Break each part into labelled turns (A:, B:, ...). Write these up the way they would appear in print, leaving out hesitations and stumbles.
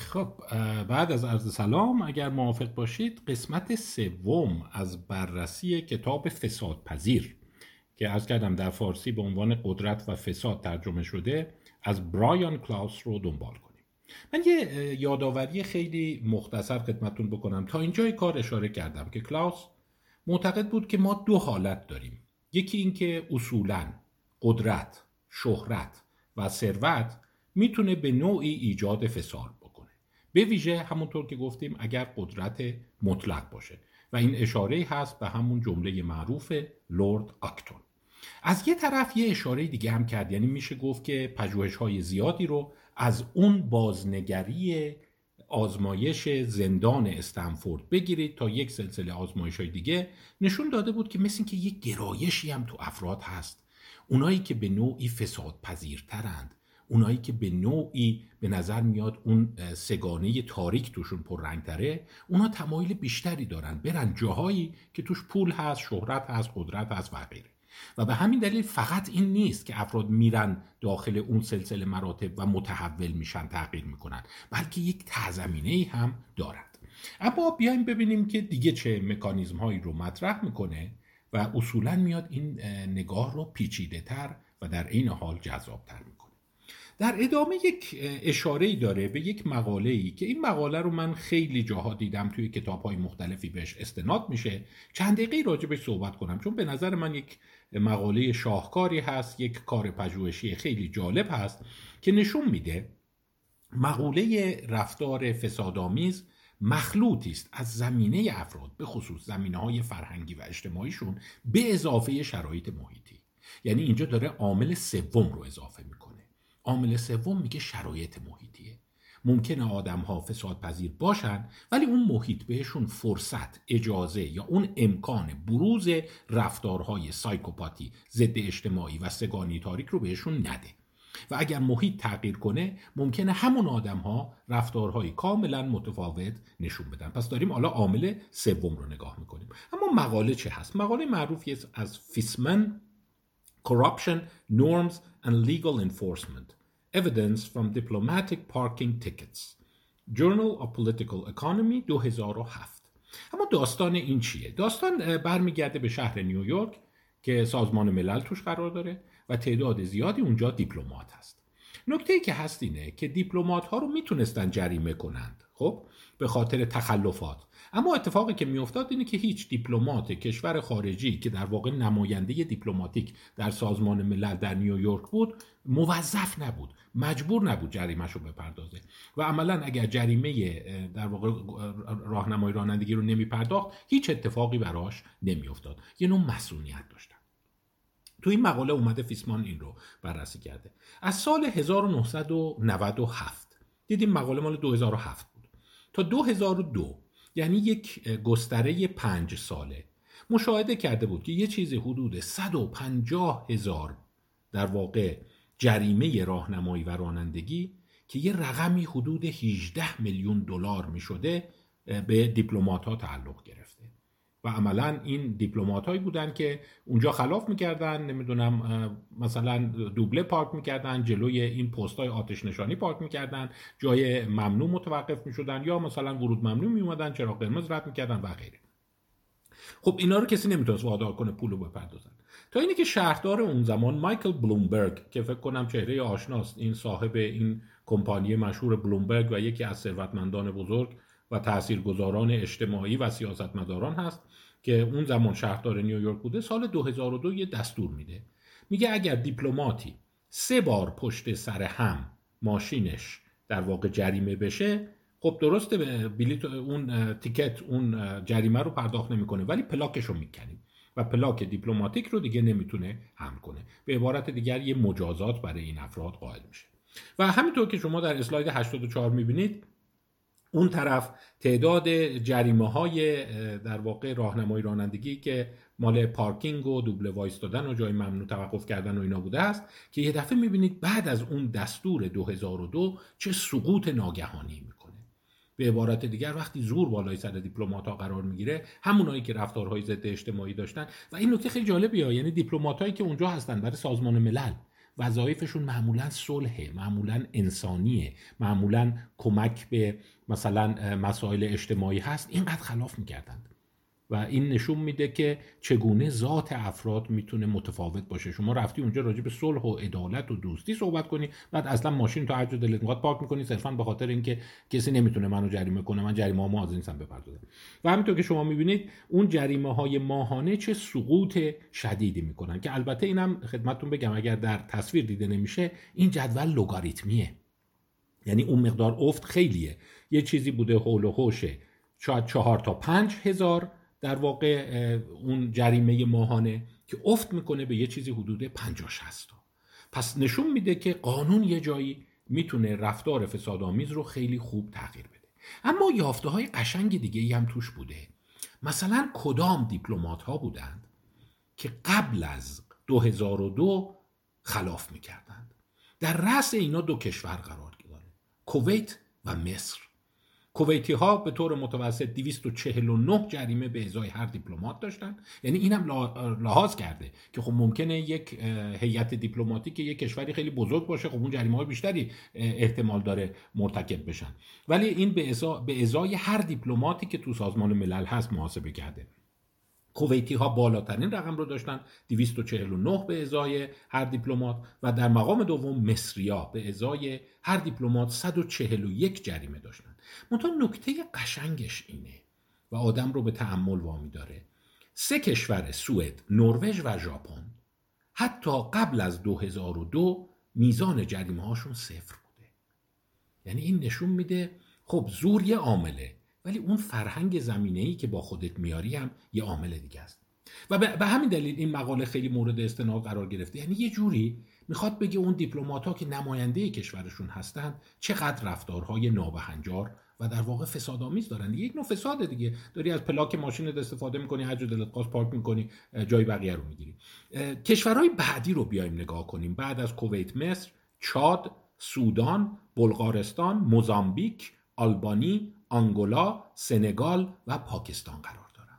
A: خب بعد از عرض سلام، اگر موافق باشید قسمت سوم از بررسی کتاب فسادپذیر که عرض کردم در فارسی به عنوان قدرت و فساد ترجمه شده از برایان کلاوس رو دنبال کنیم. من یه یادآوری خیلی مختصر خدمتتون بکنم. تا اینجای کار اشاره کردم که کلاوس معتقد بود که ما دو حالت داریم. یکی این که اصولاً قدرت، شهرت و ثروت میتونه به نوعی ایجاد فساد بکنه، به ویژه همونطور که گفتیم اگر قدرت مطلق باشه و این اشاره هست به همون جمله معروف لورد اکتون. از یه طرف یه اشاره دیگه هم کرد، یعنی میشه گفت که پژوهش‌های زیادی رو از اون بازنگری آزمایش زندان استنفورد بگیرید تا یک سلسله آزمایش‌های دیگه نشون داده بود که مثل این که یک گرایشی هم تو افراد هست. اونایی که به نوعی فساد پذیرترند، اونایی که به نوعی به نظر میاد اون سگانه تاریک توشون پررنگتره، اونا تمایل بیشتری دارن برن جاهایی که توش پول هست، شهرت هست، قدرت هست و غیره. و به همین دلیل فقط این نیست که افراد میرن داخل اون سلسله مراتب و متحول میشن، تغییر میکنن، بلکه یک تضمینه‌ای هم دارد. اما بیایم ببینیم که دیگه چه مکانیزم هایی رو مطرح میکنه و اصولا میاد این نگاه رو پیچیده تر و در عین حال جذاب تر میکنه. در ادامه یک اشاره‌ای داره به یک مقاله‌ای که این مقاله رو من خیلی جاها دیدم، توی کتاب‌های مختلفی بهش استناد میشه. چند دقیقه راجع بهش صحبت کنم چون به نظر من یک مقاله شاهکاری هست، یک کار پژوهشی خیلی جالب هست که نشون میده مقوله رفتار فسادآمیز مخلوطی است از زمینه افراد، به خصوص زمینه‌های فرهنگی و اجتماعیشون، به اضافه شرایط محیطی. یعنی اینجا داره عامل سوم رو اضافه میکنه. عامل سوم میگه شرایط محیطیه. ممکنه آدم‌ها فسادپذیر باشن ولی اون محیط بهشون فرصت، اجازه یا اون امکان بروز رفتارهای سایکوپاتی، ضد اجتماعی و سگانی تاریک رو بهشون نده. و اگر محیط تغییر کنه ممکنه همون آدم‌ها رفتارهای کاملا متفاوت نشون بدن. پس داریم حالا عامل سوم رو نگاه میکنیم. اما مقاله چه هست؟ مقاله معروفی است از فیسمن Corruption, Norms and Legal Enforcement Evidence from Diplomatic Parking Tickets Journal of Political Economy 2007. اما داستان این چیه؟ داستان برمیگرده به شهر نیویورک که سازمان ملل توش قرار داره و تعداد زیادی اونجا دیپلمات هست. نکته‌ای که هست اینه که دیپلمات ها رو میتونستن جریمه کنند، خب، به خاطر تخلفات. اما اتفاقی که میافتاد اینه که هیچ دیپلمات کشور خارجی که در واقع نماینده دیپلماتیک در سازمان ملل در نیویورک بود موظف نبود، مجبور نبود جریمه‌شو رو بپردازه و عملاً اگر جریمه در واقع راهنمای رانندگی رو نمیپرداخت هیچ اتفاقی براش نمیافتاد. یه نوع مسئولیت داشتن. تو این مقاله اومده فیسمان این رو بررسی کرده. از سال 1997 دیدیم، مقاله مال 2007 بود، تا 2002، یعنی یک گستره 5 ساله، مشاهده کرده بود که یه چیزی حدود 150,000 در واقع جریمه راهنمایی و رانندگی که یه رقمی حدود 18 میلیون دلار می شده به دیپلمات ها تعلق گرفته. و عملا این دیپلمات هایی بودن که اونجا خلاف میکردن، نمیدونم مثلا دوبله پارک میکردن، جلوی این پست های آتش نشانی پارک میکردن، جای ممنوع متوقف میشدن، یا مثلا ورود ممنوع میومدن، چراغ قرمز رد میکردن و غیره. خب اینا رو کسی نمیتونست وادار کنه پولو بپردازن، تا اینه که شهردار اون زمان مایکل بلومبرگ که فکر کنم چهره آشناست، این صاحب این کمپانی مشهور بلومبرگ و یکی از ثروتمندان بزرگ و تاثیرگذاران اجتماعی و سیاستمداران هست که اون زمان شهردار نیویورک بوده، سال 2002 یه دستور میده. میگه اگر دیپلماتی 3 بار پشت سر هم ماشینش در واقع جریمه بشه، خب درسته بلیط اون تیکت اون جریمه رو پرداخت نمیکنه ولی پلاکش رو میکنیم و پلاک دیپلماتیک رو دیگه نمیتونه حمل کنه. به عبارت دیگر یه مجازات برای این افراد قائل میشه. و همینطور که شما در اسلاید 84 میبینید، اون طرف تعداد جریمه های در واقع راهنمایی رانندگی که مال پارکینگ و دوبله وایستادن و جای ممنوع توقف کردن و اینا بوده است که یه دفعه میبینید بعد از اون دستور 2002 چه سقوط ناگهانی میکنه. به عبارت دیگر وقتی زور بالای سر دیپلمات‌ها قرار میگیره، همونایی که رفتارهای ضد اجتماعی داشتن، و این نکته خیلی جالبیه، یعنی دیپلماتایی که اونجا هستن برای سازمان ملل وظایفشون معمولا صلح، معمولا انسانیه، معمولا کمک به مثلا مسائل اجتماعی هست، اینقدر خلاف میکردند. و این نشون میده که چگونه ذات افراد میتونه متفاوت باشه. شما رفتی اونجا راجع به صلح و عدالت و دوستی صحبت کنی، بعد اصلا ماشین تو هر جا دلت میخواد پارک میکنی صرفا به خاطر اینکه کسی نمیتونه منو جریمه کنه، من جریمه‌هامو از این سم بپردازم. و همینطور که شما میبینید اون جریمه‌های ماهانه چه سقوط شدیدی میکنن، که البته اینم خدمتتون بگم اگر در تصویر دیده نمیشه، این جدول لگاریتمیه، یعنی اون مقدار افت خیلیه. یه چیزی بوده حول و حوش شاید 4 تا 5 هزار در واقع اون جریمه ماهانه، که افت میکنه به یه چیزی حدود 50-60 تا. پس نشون میده که قانون یه جایی میتونه رفتار فسادآمیز رو خیلی خوب تغییر بده. اما یافته های قشنگ دیگه هم توش بوده. مثلا کدام دیپلمات ها بودند که قبل از 2002 خلاف میکردند. در رأس اینا 2 کشور قرار داره، کویت و مصر. کویتی ها به طور متوسط 249 جریمه به ازای هر دیپلمات داشتن. یعنی اینم لحاظ کرده که خب ممکنه یک هیئت دیپلماتیک یک کشوری خیلی بزرگ باشه، خب اون جریمه های بیشتری احتمال داره مرتکب بشن، ولی این به ازای هر دیپلماتی که تو سازمان ملل هست محاسبه کرده. کویتی ها بالاترین رقم رو داشتن، 249 به ازای هر دیپلمات، و در مقام دوم مصریا به ازای هر دیپلمات 141 جریمه داشتن. منتها نکته قشنگش اینه و آدم رو به تأمل وامی داره، 3 کشور سوئد، نروژ و ژاپن حتی قبل از 2002 میزان جریمه هاشون 0 بوده. یعنی این نشون میده خب زور یه عامله، ولی اون فرهنگ زمینه‌ای که با خودت میاری هم یه عامل دیگه است. و به همین دلیل این مقاله خیلی مورد استناد قرار گرفته. یعنی یه جوری میخواد بگه اون دیپلمات‌ها که نماینده کشورشون هستن چقدر رفتارهای نابهنجار و در واقع فسادآمیز دارن. یک نوع فساد دیگه، داری از پلاک ماشینت استفاده میکنی، هر جا دلت خواست پارک میکنی، جای بقیه رو میگیری. کشورهای بعدی رو بیایم نگاه کنیم. بعد از کویت، مصر، چاد، سودان، بلغارستان، موزامبیک، آلبانی، آنگولا، سنگال و پاکستان قرار دارند.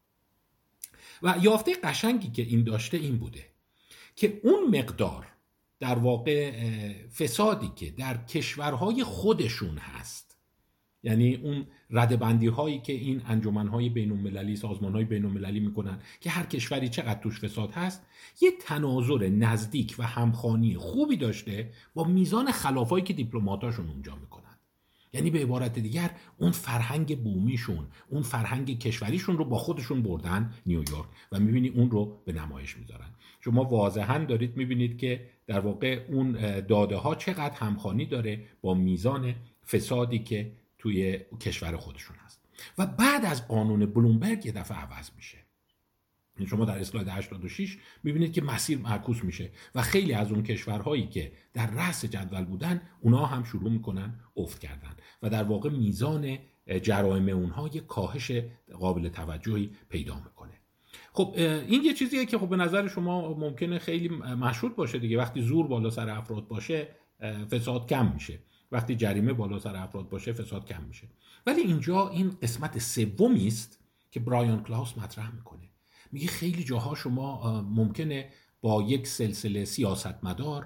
A: و یافته قشنگی که این داشته این بوده که اون مقدار در واقع فسادی که در کشورهای خودشون هست، یعنی اون ردبندی هایی که این انجمنهای بین المللی، سازمانهای بین المللی میکنن که هر کشوری چقدر توش فساد هست، یه تناظر نزدیک و همخوانی خوبی داشته با میزان خلافایی که دیپلماتاشون اونجا میکنن. یعنی به عبارت دیگر اون فرهنگ بومیشون، اون فرهنگ کشوریشون رو با خودشون بردن نیویورک و میبینی اون رو به نمایش میذارن. شما واضحا دارید میبینید که در واقع اون داده ها چقدر همخوانی داره با میزان فسادی که توی کشور خودشون هست. و بعد از قانون بلومبرگ یه دفعه عوض میشه. شما در اسلاید 86 میبینید که مسیر معکوس میشه و خیلی از اون کشورهایی که در رأس جدول بودن اونها هم شروع میکنن افت کردن و در واقع میزان جرایم اونها یک کاهش قابل توجهی پیدا میکنه. خب این یه چیزیه که خب به نظر شما ممکنه خیلی مشهود باشه دیگه. وقتی زور بالا سر افراد باشه فساد کم میشه، وقتی جریمه بالا سر افراد باشه فساد کم میشه. ولی اینجا این قسمت سومی است که برایان کلاوس مطرح میکنه. میگه خیلی جاها شما ممکنه با یک سلسله سیاستمدار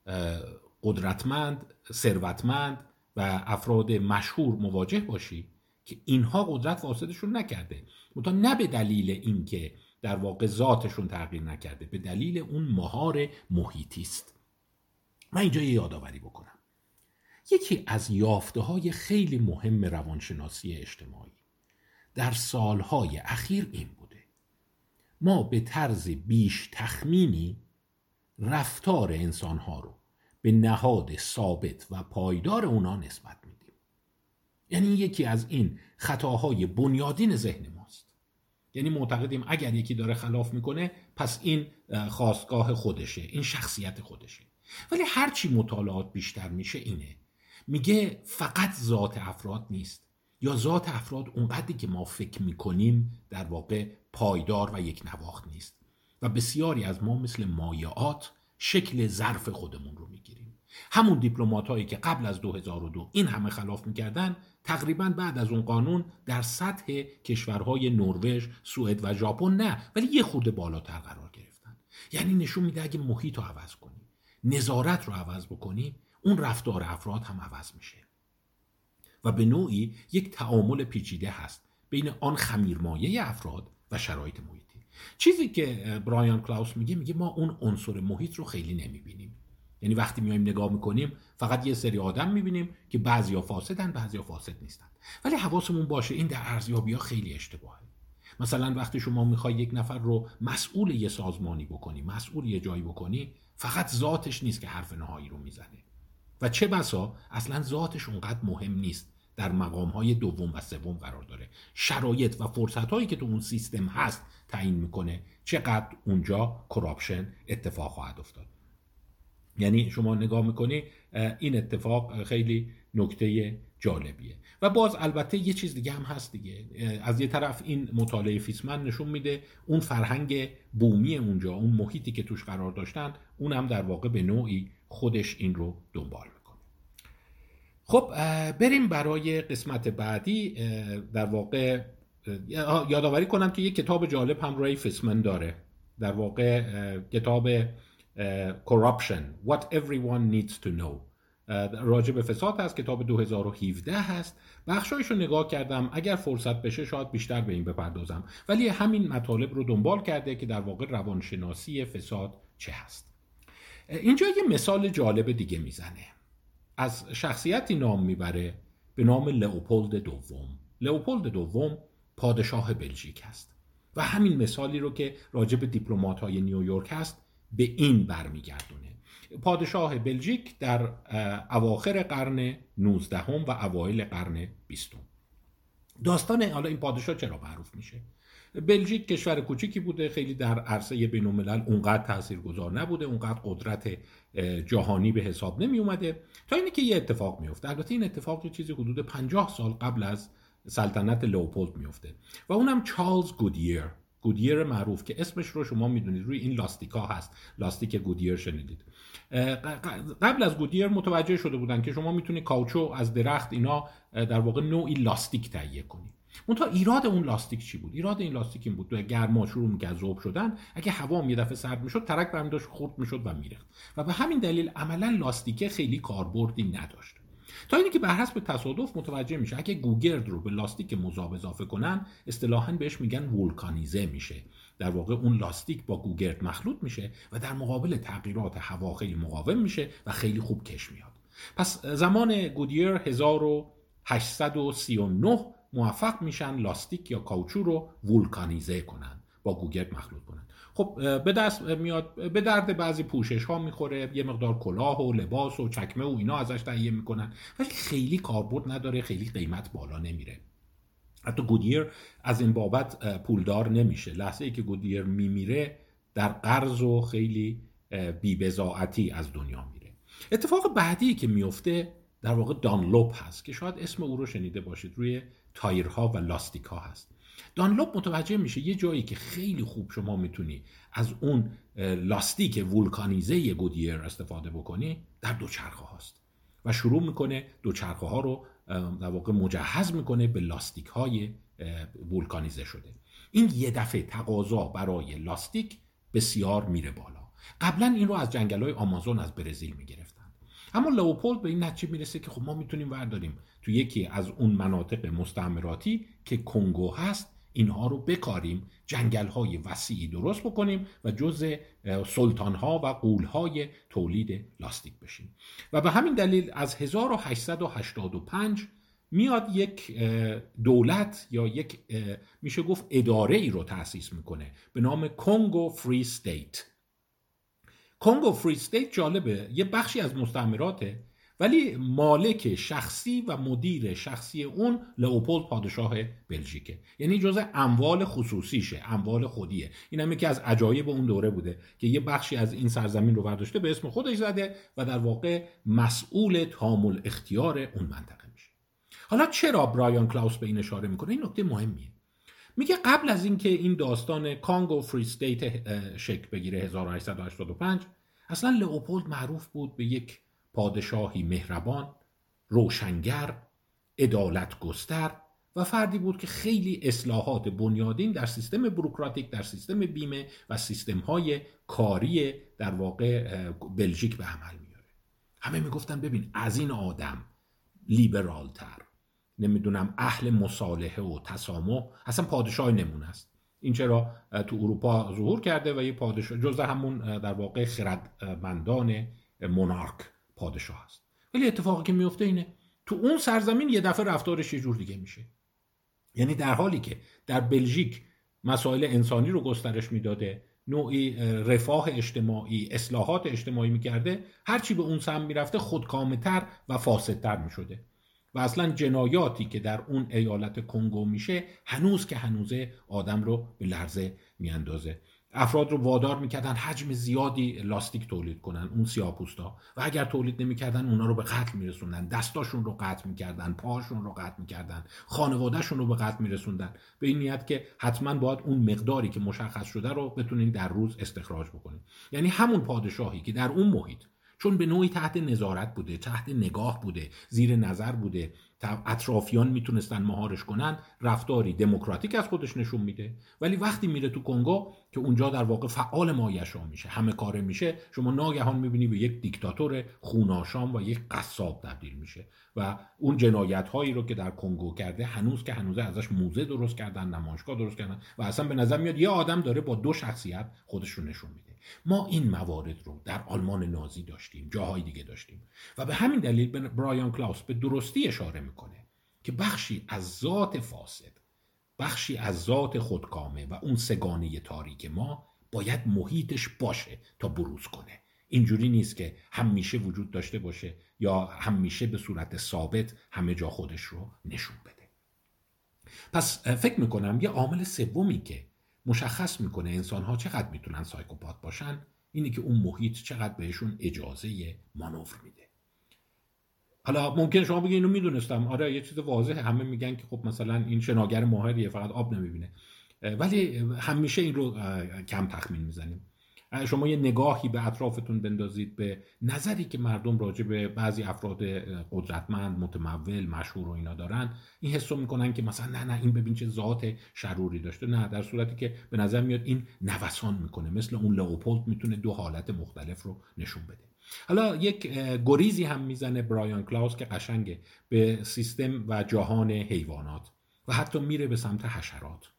A: قدرتمند، ثروتمند و افراد مشهور مواجه باشی که اینها قدرت فاسدشون نکرده، منتها نه به دلیل اینکه در واقع ذاتشون تغییر نکرده، به دلیل اون مهار محیطی است. من اینجا یه یادآوری بکنم. یکی از یافته‌های خیلی مهم روانشناسی اجتماعی در سالهای اخیر این بوده: ما به طرز بیش تخمینی رفتار انسانها رو به نهاد ثابت و پایدار اونا نسبت میدیم. یعنی یکی از این خطاهای بنیادین ذهن ماست. یعنی معتقدیم اگر یکی داره خلاف میکنه پس این خواستگاه خودشه، این شخصیت خودشه. ولی هرچی مطالعات بیشتر میشه اینه، میگه فقط ذات افراد نیست، یا ذات افراد اونقدری که ما فکر میکنیم در واقع پایدار و یک نواخت نیست و بسیاری از ما مثل مایعات شکل ظرف خودمون رو میگیریم. همون دیپلماتایی که قبل از 2002 این همه خلاف میکردن، تقریبا بعد از اون قانون در سطح کشورهای نروژ، سوئد و ژاپن نه، ولی یه خورده بالاتر قرار گرفتن. یعنی نشون میده اگه محیط رو عوض کنی، نظارت رو عوض بکنی، اون رفتار افراد هم عوض میشه و به نوعی یک تعامل پیچیده هست بین آن خمیرمایه افراد و شرایط محیطی. چیزی که برایان کلاوس میگه ما اون عنصر محیط رو خیلی نمیبینیم. یعنی وقتی میایم نگاه میکنیم فقط یه سری آدم میبینیم که بعضیا فاسدن بعضیا فاسد نیستن، ولی حواسمون باشه این در ارزیابی‌ها خیلی اشتباهه. مثلا وقتی شما میخوای یک نفر رو مسئول یه سازمانی بکنی، مسئول یه جایی بکنی، فقط ذاتش نیست که حرف نهایی رو میزنه و چه بسا اصلا ذاتش اونقدر مهم نیست، در مقام‌های دوم و سوم قرار داره. شرایط و فرصت‌هایی که تو اون سیستم هست تعیین میکنه چقدر اونجا کراپشن اتفاق خواهد افتاد. یعنی شما نگاه میکنی این اتفاق خیلی نکته جالبیه. و باز البته یه چیز دیگه هم هست دیگه. از یه طرف این مطالعه فیسمن نشون میده اون فرهنگ بومی اونجا، اون محیطی که توش قرار داشتن، اون هم در واقع به نوعی خودش این رو دنبال میکنه. خب بریم برای قسمت بعدی. در واقع یادآوری کنم که یک کتاب جالب همراه فیسمن داره، در واقع کتاب Corruption What Everyone Needs to Know، راجع به فساد هست، کتاب 2017 هست. بخشایش رو نگاه کردم، اگر فرصت بشه شاید بیشتر به این بپردازم، ولی همین مطالب رو دنبال کرده که در واقع روانشناسی فساد چه هست. اینجا یه مثال جالب دیگه میزنه، از شخصیتی نام میبره به نام لئوپولد دوم. لئوپولد دوم پادشاه بلژیک هست و همین مثالی رو که راجع به دیپلمات‌های نیویورک هست به این برمیگردونه. پادشاه بلژیک در اواخر قرن 19 و اوایل قرن 20. داستان حالا این پادشاه چرا معروف میشه؟ بلژیک کشور کوچیکی بوده، خیلی در عرصه بین‌الملل اونقدر تاثیرگذار نبوده، اونقدر قدرت جهانی به حساب نمی اومده، تا اینکه که یه اتفاق میفته. البته این اتفاق یه چیزی حدود 50 سال قبل از سلطنت لئوپولد میفته و اونم چارلز گودیر معروف که اسمش رو شما میدونید، روی این لاستیکا هست، لاستیک گودیر شنیدید. قبل از گودیر متوجه شده بودن که شما میتونید کاوچو از درخت اینا در واقع نوعی لاستیک تهیه کنید. منتها ایراد اون لاستیک چی بود؟ ایراد این لاستیک این بود تو گرما شروع می‌کرد ذوب شدن، اگه هوا یه دفعه سرد میشد ترک برمی داشت خرد میشد و میریخت و به همین دلیل عملا لاستیک خیلی کاربردی نداشت. تا اینکه بر حسب تصادف متوجه میشه اگه گوگرد رو به لاستیک مذاب اضافه کنن اصطلاحاً بهش میگن وولکانیزه میشه. در واقع اون لاستیک با گوگرد مخلوط میشه و در مقابل تغییرات هوا خیلی مقاوم میشه و خیلی خوب کش میاد. پس زمان گودیر 1839 موفق میشن لاستیک یا کاوچو رو وولکانیزه کنن، با گوگرد مخلوط کنن. خب به دست میاد، به درد بعضی پوشش ها میخوره، یه مقدار کلاه و لباس و چکمه و اینا ازش تهیه میکنن، ولی خیلی کاربرد نداره، خیلی قیمت بالا نمیره. حتی گودیر از این بابت پولدار نمیشه. لحظه ای که گودیر میمیره در قرض و خیلی بی‌بضاعتی از دنیا میره. اتفاق بعدی که میفته در واقع دانلوپ هست که شاید اسم او رو شنیده باشید، روی تایرها و لاستیک ها هست. دانلوپ متوجه میشه یه جایی که خیلی خوب شما میتونی از اون لاستیک وولکانیزه گودیر استفاده بکنی در دوچرخه هاست و شروع میکنه دوچرخه ها رو در واقع مجهز میکنه به لاستیک های وولکانیزه شده. این یه دفعه تقاضا برای لاستیک بسیار میره بالا. قبلا این رو از جنگل های آمازون از برزیل میگرفتن، اما لئوپولد به این نتیجه میرسه که خب ما میتونیم ورداریم تو یکی از اون مناطق مستعمراتی که کنگو هست اینها رو بکاریم، جنگل‌های وسیعی درست بکنیم و جزء سلطان‌ها و غول‌های تولید لاستیک بشیم. و به همین دلیل از 1885 میاد یک دولت یا یک میشه گفت اداره ای رو تأسیس میکنه به نام کنگو فری استیت. کنگو فری استیت جالبه، یه بخشی از مستعمراته ولی مالک شخصی و مدیر شخصی اون لئوپولد پادشاه بلژیکه، یعنی جزء اموال خصوصیشه، اموال خودیه. این هم یکی از عجایب اون دوره بوده که یه بخشی از این سرزمین رو برداشته به اسم خودش زده و در واقع مسئول تامل اختیار اون منطقه میشه. حالا چرا برایان کلاوس به این اشاره میکنه؟ این نکته مهمیه. میگه قبل از اینکه این داستان کانگو فری استیت شکل بگیره 1885 اصلا لئوپولد معروف بود به یک پادشاهی مهربان، روشنگر، عدالت گستر و فردی بود که خیلی اصلاحات بنیادین در سیستم بوروکراتیک، در سیستم بیمه و سیستم‌های کاری در واقع بلژیک به عمل میاره. همه میگفتن ببین از این آدم لیبرالتر، نمیدونم اهل مصالحه و تسامح، اصلا پادشاه نمونه است. این چرا تو اروپا ظهور کرده و یه پادشاه جزء همون در واقع خردمندان مونارک پادشاه است. ولی اتفاقی که میفته اینه تو اون سرزمین یه دفعه رفتارش یه جور دیگه میشه. یعنی در حالی که در بلژیک مسائل انسانی رو گسترش میداده، نوعی رفاه اجتماعی، اصلاحات اجتماعی میکرده، هرچی به اون سمت میرفته خودکامه‌تر و فاسدتر میشده و اصلا جنایاتی که در اون ایالت کنگو میشه هنوز که هنوزه آدم رو به لرزه میاندازه. افراد رو وادار میکردن حجم زیادی لاستیک تولید کنن، اون سیاه‌پوستا، و اگر تولید نمیکردن اونا رو به قتل میرسوندن، دستاشون رو قطع میکردن، پاهاشون رو قطع میکردن، خانوادهشون رو به قتل میرسوندن، به این نیت که حتما باید اون مقداری که مشخص شده رو بتونین در روز استخراج بکنین. یعنی همون پادشاهی که در اون محیط چون به نوعی تحت نظارت بوده، تحت نگاه بوده، زیر نظر بوده، اطرافیان میتونستن مهارش کنن، رفتاری دموکراتیک از خودش نشون میده. ولی وقتی میره تو کنگو که اونجا در واقع فعال مایشا میشه، همه کاره میشه، شما ناگهان میبینی به یک دیکتاتور خوناشام و یک قصاب تبدیل میشه و اون جنایت هایی رو که در کنگو کرده هنوز که هنوزه ازش موزه درست کردن، نمایشگاه درست کردن و اصلا به نظر میاد یه آدم داره با دو شخصیت خودش رو نشون میده. ما این موارد رو در آلمان نازی داشتیم، جاهای دیگه داشتیم و به همین دلیل برایان کلاوس به درستی اشاره میکنه که بخشی از ذات فاسد، بخشی از ذات خودکامه و اون سگانه تاریک ما باید محیطش باشه تا بروز کنه. اینجوری نیست که همیشه وجود داشته باشه یا همیشه به صورت ثابت همه جا خودش رو نشون بده. پس فکر میکنم یه عامل سومی که مشخص میکنه انسان‌ها چقدر میتونن سایکوپات باشن اینه که اون محیط چقدر بهشون اجازه مانور میده. حالا ممکنه شما بگید اینو میدونستم، آره یه چیز واضحه، همه میگن که خب مثلا این شناگر ماهریه فقط آب نمیبینه، ولی همیشه این رو کم تخمین میزنیم. شما یه نگاهی به اطرافتون بندازید، به نظری که مردم راجع به بعضی افراد قدرتمند، متمول، مشهور و اینا دارن، این حسو میکنن که مثلا نه این ببین چه ذات شروری داشته، نه، در صورتی که به نظر میاد این نوسان میکنه، مثل اون لئوپولد میتونه دو حالت مختلف رو نشون بده. حالا یک گریزی هم میزنه برایان کلاوس که قشنگه به سیستم و جهان حیوانات و حتی میره به سمت حشرات،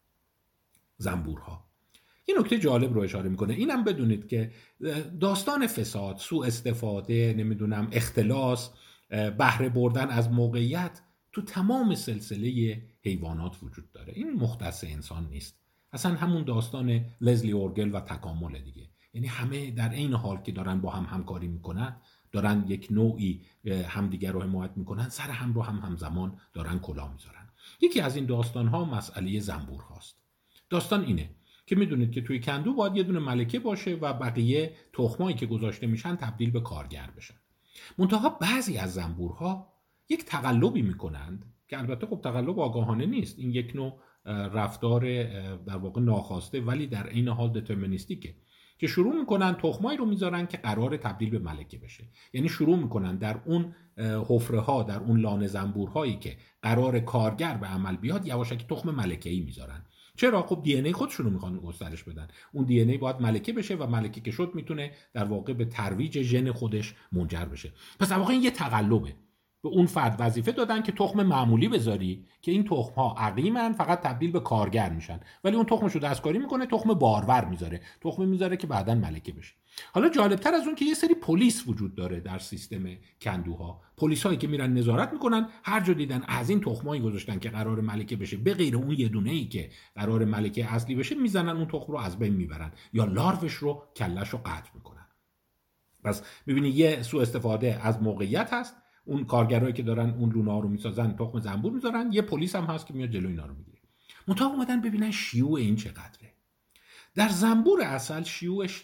A: زنبورها. یه نکته جالب رو اشاره میکنه، اینم بدونید که داستان فساد، سوء استفاده، نمیدونم اختلاس، بهره بردن از موقعیت تو تمام سلسله حیوانات وجود داره. این مختص انسان نیست، اصلا همون داستان لزلی اورگل و تکامل دیگه. یعنی همه در عین حال که دارن با هم همکاری میکنن، دارن یک نوعی همدیگر رو حمایت میکنن، سر هم رو هم همزمان دارن کلاه میذارن. یکی از این داستانها مسئله زنبور هاست. داستان اینه که میدونید که توی کندو باید یه دونه ملکه باشه و بقیه تخمایی که گذاشته میشن تبدیل به کارگر بشن. منتها بعضی از زنبورها یک تقلبی میکنند که البته خب تقلب آگاهانه نیست، این یک نوع رفتار در واقع ناخواسته ولی در عین حال دترمینیستیکه، که شروع میکنن تخمایی رو میذارن که قرار تبدیل به ملکه بشه. یعنی شروع میکنن در اون حفره ها، در اون لانه زنبورهایی که قرار کارگر به عمل بیاد، یواشکی تخم ملکه‌ای میذارن. چرا؟ خب دی ان ای خودشونو میخوان گسترش بدن، اون دی ان ای باید ملکه بشه و ملکه که شد میتونه در واقع به ترویج ژن خودش منجر بشه. پس در واقع این یه تقلبه. به اون فرد وظیفه دادن که تخم معمولی بذاری که این تخم ها عقیمن، فقط تبدیل به کارگر میشن، ولی اون تخمشو دستکاری میکنه، تخم بارور میذاره، تخم میذاره که بعداً ملکه بشه. حالا جالبتر از اون که یه سری پلیس وجود داره در سیستم کندوها، پلیسایی که میرن نظارت میکنن، هر جا دیدن از این تخمایی گذاشتن که قرار ملکه بشه به غیر اون یه دونه‌ای که قرار ملکه اصلی بشه، میزنن اون تخم رو از بین میبرن یا لاروش رو، کله‌شو رو قطع میکنن. پس میبینی یه سوء استفاده از موقعیت هست، اون کارگرایی که دارن اون لونا رو میسازن تخم زنبور میذارن، یه پلیس هم هست که میاد جلوی اینا رو میگیره. منتها اومدن ببینن شیوع این چقدره. در زنبور عسل شیوعش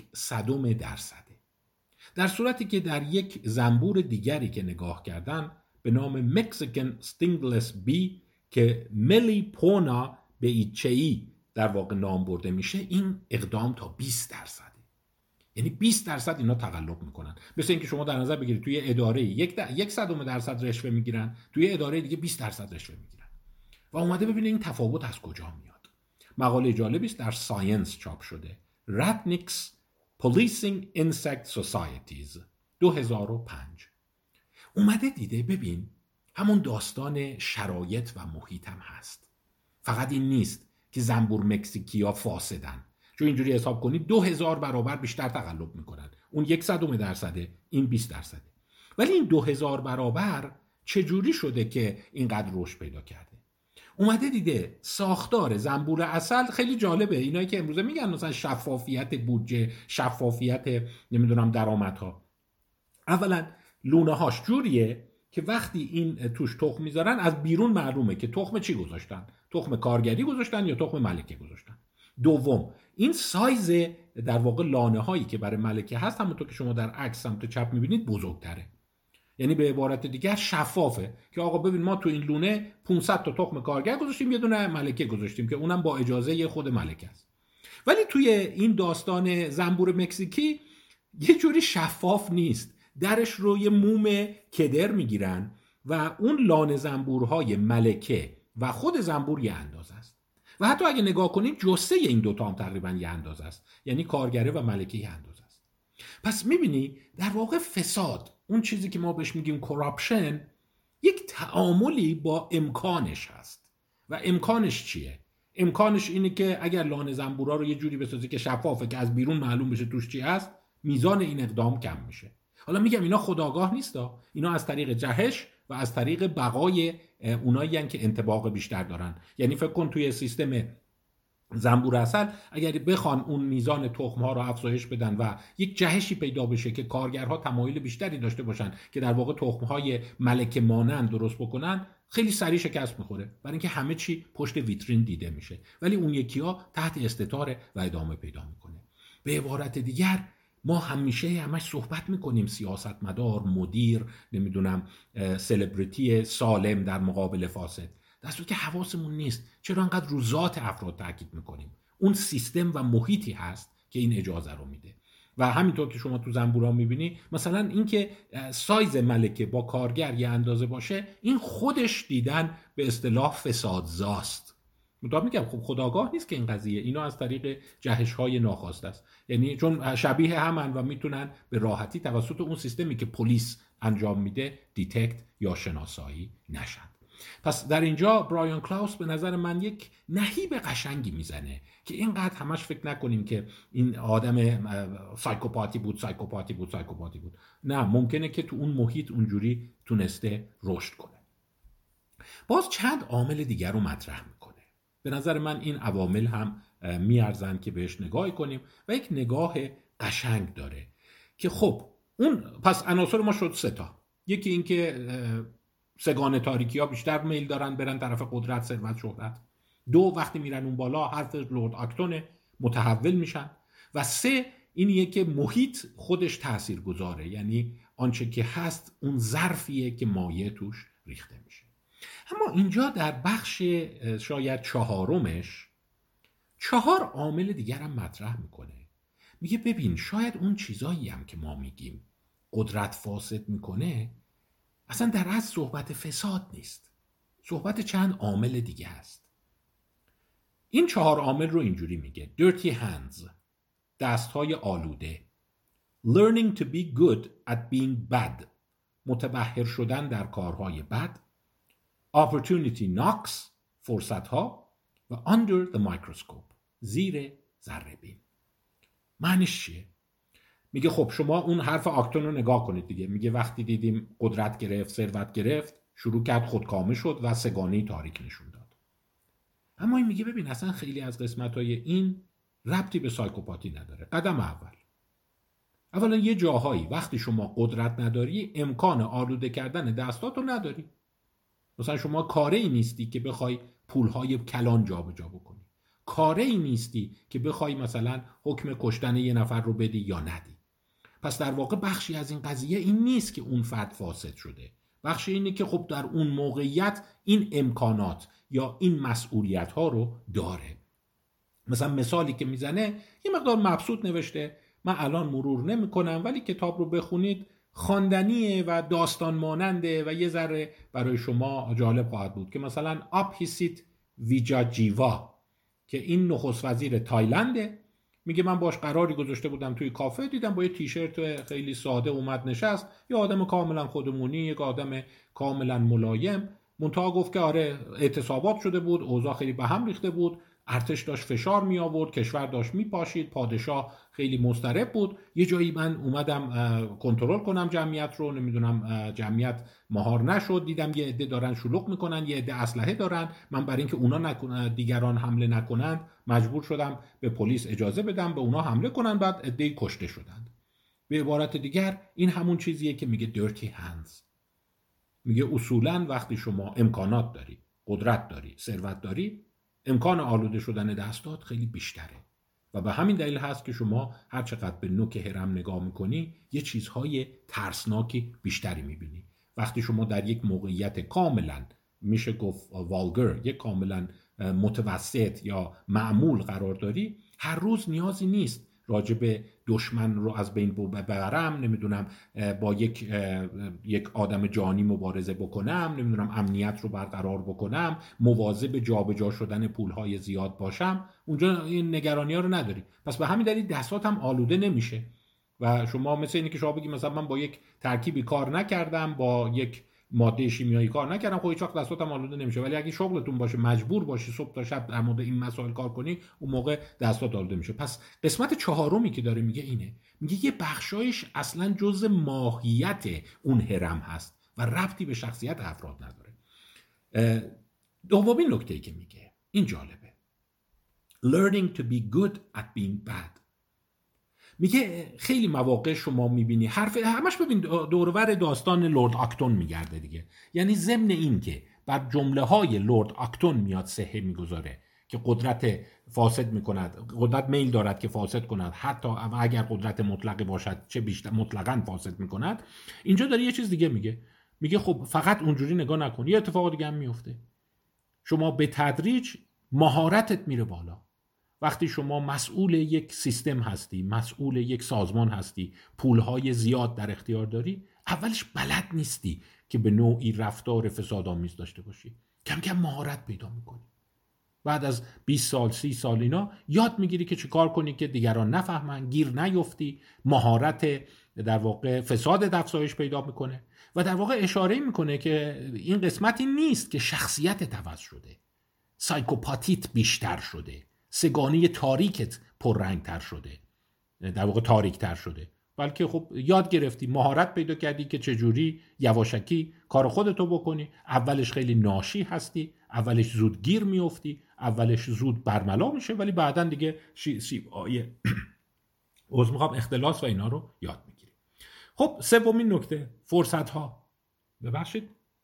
A: 0.01%، در صورتی که در یک زنبور دیگری که نگاه کردن به نام مکزیکن استینگلس بی که ملیپونا بیچه‌ای در واقع نام برده میشه، این اقدام تا 20%. یعنی 20% اینا تقلب میکنن. مثل اینکه شما در نظر بگیرید توی اداره 0.01% رشوه میگیرن، توی اداره دیگه 20% رشوه میگیرن. و اومده ببینه این تفاوت از کجا میاد. مقاله جالبی است، در ساینس چاپ شده، Ratniks Policing Insect Societies 2005. اومده دیده ببین همون داستان شرایط و محیط هم هست. فقط این نیست که زنبور مکزیکیا فاسدن، چون اینجوری حساب کنید 2000 برابر بیشتر تقلب میکنن، اون 1/100 این 20%. ولی این 2000 برابر چجوری شده که اینقدر رشد پیدا کرده؟ اومده دیده ساختار زنبور عسل خیلی جالبه. اینایی که امروزه میگن مثلا شفافیت بودجه، شفافیت نمیدونم درآمدها، اولا لونه هاش جوریه که وقتی این توش تخم میذارن از بیرون معلومه که تخم چی گذاشتن، تخم کارگری گذاشتن یا تخم ملکه گذاشتن. دوم، این سایز در واقع لانه هایی که برای ملکه هست همونطور که شما در عکس سمت چپ میبینید بزرگتره، یعنی به عبارت دیگر شفافه که آقا ببین ما تو این لونه 500 تا تخم کارگر گذاشتیم، یه دونه ملکه گذاشتیم که اونم با اجازه خود ملکه است. ولی توی این داستان زنبور مکزیکی یه جوری شفاف نیست، درش رو یه موم کدر میگیرن و اون لانه زنبورهای ملکه و خود زنبور یه اندازه است و حتی اگه نگاه کنید جثه این دوتا هم تقریبا یه اندازه است، یعنی کارگره و ملکه یه اندازه است. پس میبینی در واقع فساد، اون چیزی که ما بهش میگیم کراپشن، یک تعاملی با امکانش هست. و امکانش چیه؟ امکانش اینه که اگر لانه زنبورا رو یه جوری بسازی که شفافه که از بیرون معلوم بشه توش چی هست، میزان این اقدام کم میشه. حالا میگم اینا خودآگاه نیستا، اینا از طریق جهش و از طریق بقای اونایی هستن که انطباق بیشتر دارن. یعنی فکر کن توی سیستم زنبور عسل اگر بخوان اون میزان تخم ها رو افزایش بدن و یک جهشی پیدا بشه که کارگرها تمایل بیشتری داشته باشن که در واقع تخم های ملکه مانند درست بکنن، خیلی سریع شکست میخوره، برای اینکه همه چی پشت ویترین دیده میشه، ولی اون یکی ها تحت استتاره و ادامه پیدا میکنه. به عبارت دیگر ما همیشه همش صحبت میکنیم سیاستمدار، مدیر، نمیدونم سلبریتی سالم در مقابل فاسد، در صورتی که حواسمون نیست چرا انقدر رو ذات افراد تاکید میکنیم. اون سیستم و محیطی هست که این اجازه رو میده. و همینطور که شما تو زنبورا میبینی مثلا اینکه سایز ملکه با کارگر یه اندازه باشه، این خودش دیدن به اصطلاح فسادزاست. مطابق میگم خب خودآگاه نیست که این قضیه، اینا از طریق جهش‌های ناخواسته است، یعنی چون شبیه همن و میتونن به راحتی توسط اون سیستمی که پلیس انجام میده دیتکت یا شناسایی نشن. پس در اینجا برایان کلاوس به نظر من یک نهیب قشنگی میزنه که اینقدر همش فکر نکنیم که این آدم سایکوپاتی بود. نه، ممکنه که تو اون محیط اونجوری تونسته رشد کنه. باز چند عامل دیگر رو مطرح میکنه. به نظر من این عوامل هم میارزن که بهش نگاه کنیم و یک نگاه قشنگ داره که خب اون پس عناصر ما شد 3 تا. یکی این که سگان تاریکی ها بیشتر میل دارن برن طرف قدرت، ثروت، شهرت. 2 وقتی میرن اون بالا حرف لورد آکتون متحول میشن. و 3 اینیه که محیط خودش تأثیر گذاره، یعنی آنچه که هست اون ظرفیه که مایع توش ریخته میشه. اما اینجا در بخش شاید 4 4 عامل دیگر هم مطرح میکنه. میگه ببین شاید اون چیزایی هم که ما میگیم قدرت فاسد میکنه اصلا در اصل صحبت فساد نیست، صحبت چند عامل دیگه هست. این 4 عامل رو اینجوری میگه: dirty hands، دستهای آلوده، learning to be good at being bad، متبحر شدن در کارهای بد، opportunity knocks، فرصتها، و under the microscope، زیر ذره‌بین. معنیش چیه؟ میگه خب شما اون حرف آکتون رو نگاه کنید دیگه. میگه وقتی دیدیم قدرت گرفت، ثروت گرفت، شروع کرد خودکامه شد و سگانه تاریک نشون داد. اما این میگه ببین اصلا خیلی از قسمت‌های این ربطی به سایکوپاتی نداره. قدم اولا یه جاهایی وقتی شما قدرت نداری امکان آلوده کردن دستاتو نداری. مثلا شما کاری نیستی که بخوای پولهای کلان جابجا بکنی، کاری نیستی که بخوای مثلا حکم کشتن یه نفر رو بدی یا ندی. پس در واقع بخشی از این قضیه این نیست که اون فرد فاسد شده، بخشی اینه که خب در اون موقعیت این امکانات یا این مسئولیت ها رو داره. مثلا مثالی که میزنه یه مقدار مبسوط نوشته، من الان مرور نمی کنم ولی کتاب رو بخونید خواندنیه و داستان ماننده و یه ذره برای شما جالب خواهد بود که مثلا آپیسیت ویجاجیوا که این نخست وزیر تایلنده، میگه من باش قراری گذاشته بودم توی کافه، دیدم با یه تیشرت خیلی ساده اومد نشست، یه آدم کاملا خودمونی، یک آدم کاملا ملایم، منتها گفت که آره اعتصابات شده بود، اوضاع خیلی به هم ریخته بود، ارتش داشت فشار می آورد، کشور داشت میپاشید، پادشاه خیلی مضطرب بود، یه جایی من اومدم کنترل کنم جمعیت رو، نمیدونم جمعیت مهار نشد، دیدم یه عده دارن شلوغ میکنن، یه عده اسلحه دارن، من برای اینکه اونا دیگران حمله نکنن مجبور شدم به پلیس اجازه بدم به اونا حمله کنن، بعد عده‌ای کشته شدند. به عبارت دیگر این همون چیزیه که میگه dirty hands. میگه اصولاً وقتی شما امکانات داری، قدرت داری، ثروت داری، امکان آلوده شدن دستات خیلی بیشتره و به همین دلیل هست که شما هر چقدر به نوک هرم نگاه میکنی یه چیزهای ترسناکی بیشتری میبینی. وقتی شما در یک موقعیت کاملا میشه گفت والگر، یک کاملا متوسط یا معمول قرار داری، هر روز نیازی نیست راجب دشمن رو از بین ببرم، نمیدونم با یک آدم جانی مبارزه بکنم، نمیدونم امنیت رو برقرار بکنم، مواظب جابجا شدن پولهای زیاد باشم، اونجا این نگرانی ها رو نداری. پس به همین دلیل دستات هم آلوده نمیشه و شما مثل اینه که شما بگی مثلا من با یک ترکیبی کار نکردم، با یک ماده شیمیایی کار نکردم، خب هیچ وقت دستاتم آلوده نمیشه، ولی اگه شغلتون باشه مجبور باشی صبح تا شب در مورد این مسائل کار کنی، اون موقع دستات آلوده میشه. پس قسمت چهارمی که داره میگه اینه، میگه یه بخشایش اصلا جزء ماهیت اون هرم هست و ربطی به شخصیت افراد نداره. دومین نکته‌ای که میگه این جالبه، learning to be good at being bad. میگه خیلی مواقع شما میبینی همش ببین دورور داستان لورد اکتون میگرده دیگه، یعنی ضمن این که بر جمله های لورد اکتون میاد صحه میگذاره که قدرت فاسد میکند، قدرت میل دارد که فاسد کند، حتی اگر قدرت مطلقی باشد چه بیشتر مطلقاً فاسد میکند. اینجا داره یه چیز دیگه میگه خب فقط اونجوری نگاه نکن، یه اتفاق دیگه هم میفته، شما به تدریج مهارتت میره بالا. وقتی شما مسئول یک سیستم هستی، مسئول یک سازمان هستی، پولهای زیاد در اختیار داری، اولش بلد نیستی که به نوعی رفتار فسادآمیز داشته باشی، کم کم مهارت پیدا میکنی. بعد از 20 سال 30 سال اینا یاد میگیری که چه کار کنی که دیگران نفهمن، گیر نیفتی، مهارت در واقع فساد افزایش پیدا میکنه و در واقع اشاره میکنه که این قسمتی نیست که شخصیت عوض شده، سایکوپاتیت بیشتر شده، سگانه تاریکت پررنگتر شده، در واقع تاریکتر شده، بلکه خب یاد گرفتی، مهارت پیدا کردی که چجوری یواشکی کار خودتو بکنی. اولش خیلی ناشی هستی، اولش زود گیر میفتی، اولش زود برملا میشه، ولی بعدن دیگه اختلاس و اینا رو یاد میگیری. خب سومین نکته، فرصت ها. ببخشید،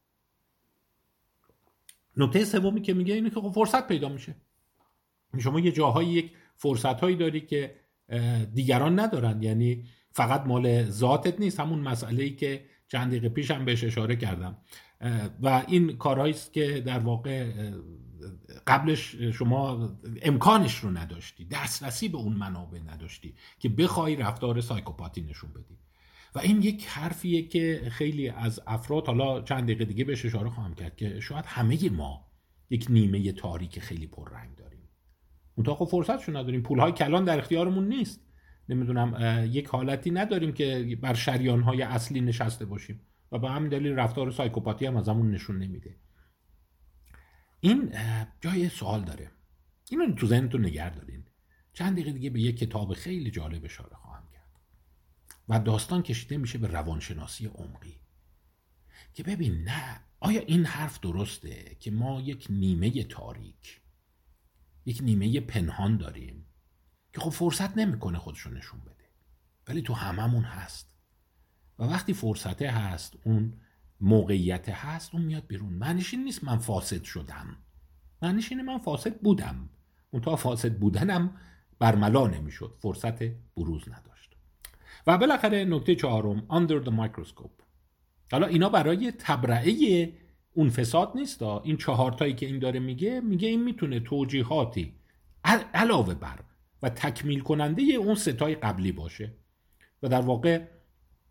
A: نکته سومی که میگه اینه که خب فرصت پیدا میشه. شما یه جاهایی یک فرصت‌هایی داری که دیگران ندارن، یعنی فقط مال ذاتت نیست، همون مسئله‌ای که چند دقیقه پیش هم بهش اشاره کردم و این کارهایی است که در واقع قبلش شما امکانش رو نداشتی، دسترسی به اون منابع نداشتی که بخوای رفتار سایکوپاتی نشون بدی. و این یک حرفیه که خیلی از افراد، حالا چند دقیقه دیگه بهش اشاره خواهم کرد، که شاید همه ما یک نیمه تاریک خیلی پررنگ داریم، منتها خب فرصتشو نداریم، پولهای کلان در اختیارمون نیست، نمیدونم یک حالتی نداریم که بر شریانهای اصلی نشسته باشیم و به همین دلیل رفتار سایکوپاتی هم از همون نشون نمیده. این جای سوال داره، اینو تو ذهنتون نگه دارین. چند دقیقه دیگه به یک کتاب خیلی جالب اشاره خواهم کرد و داستان کشیده میشه به روانشناسی عمقی که ببین نه آیا این حرف درسته که ما یک نیمه تاریک، یک نیمه پنهان داریم که خب فرصت نمیکنه خودشو نشون بده، ولی تو هممون هست و وقتی فرصته هست، اون موقعیت هست، اون میاد بیرون. معنیش این نیست من فاسد شدم، معنیش اینه من فاسد بودم، اون تا فاسد بودنم برملا نمیشد، فرصت بروز نداشت. و بالاخره نکته چهارم، under the microscope. حالا اینا برای تبرئه اون فساد نیست، این 4 تایی که این داره میگه این میتونه توجیهاتی علاوه بر و تکمیل کننده اون 3 تای قبلی باشه و در واقع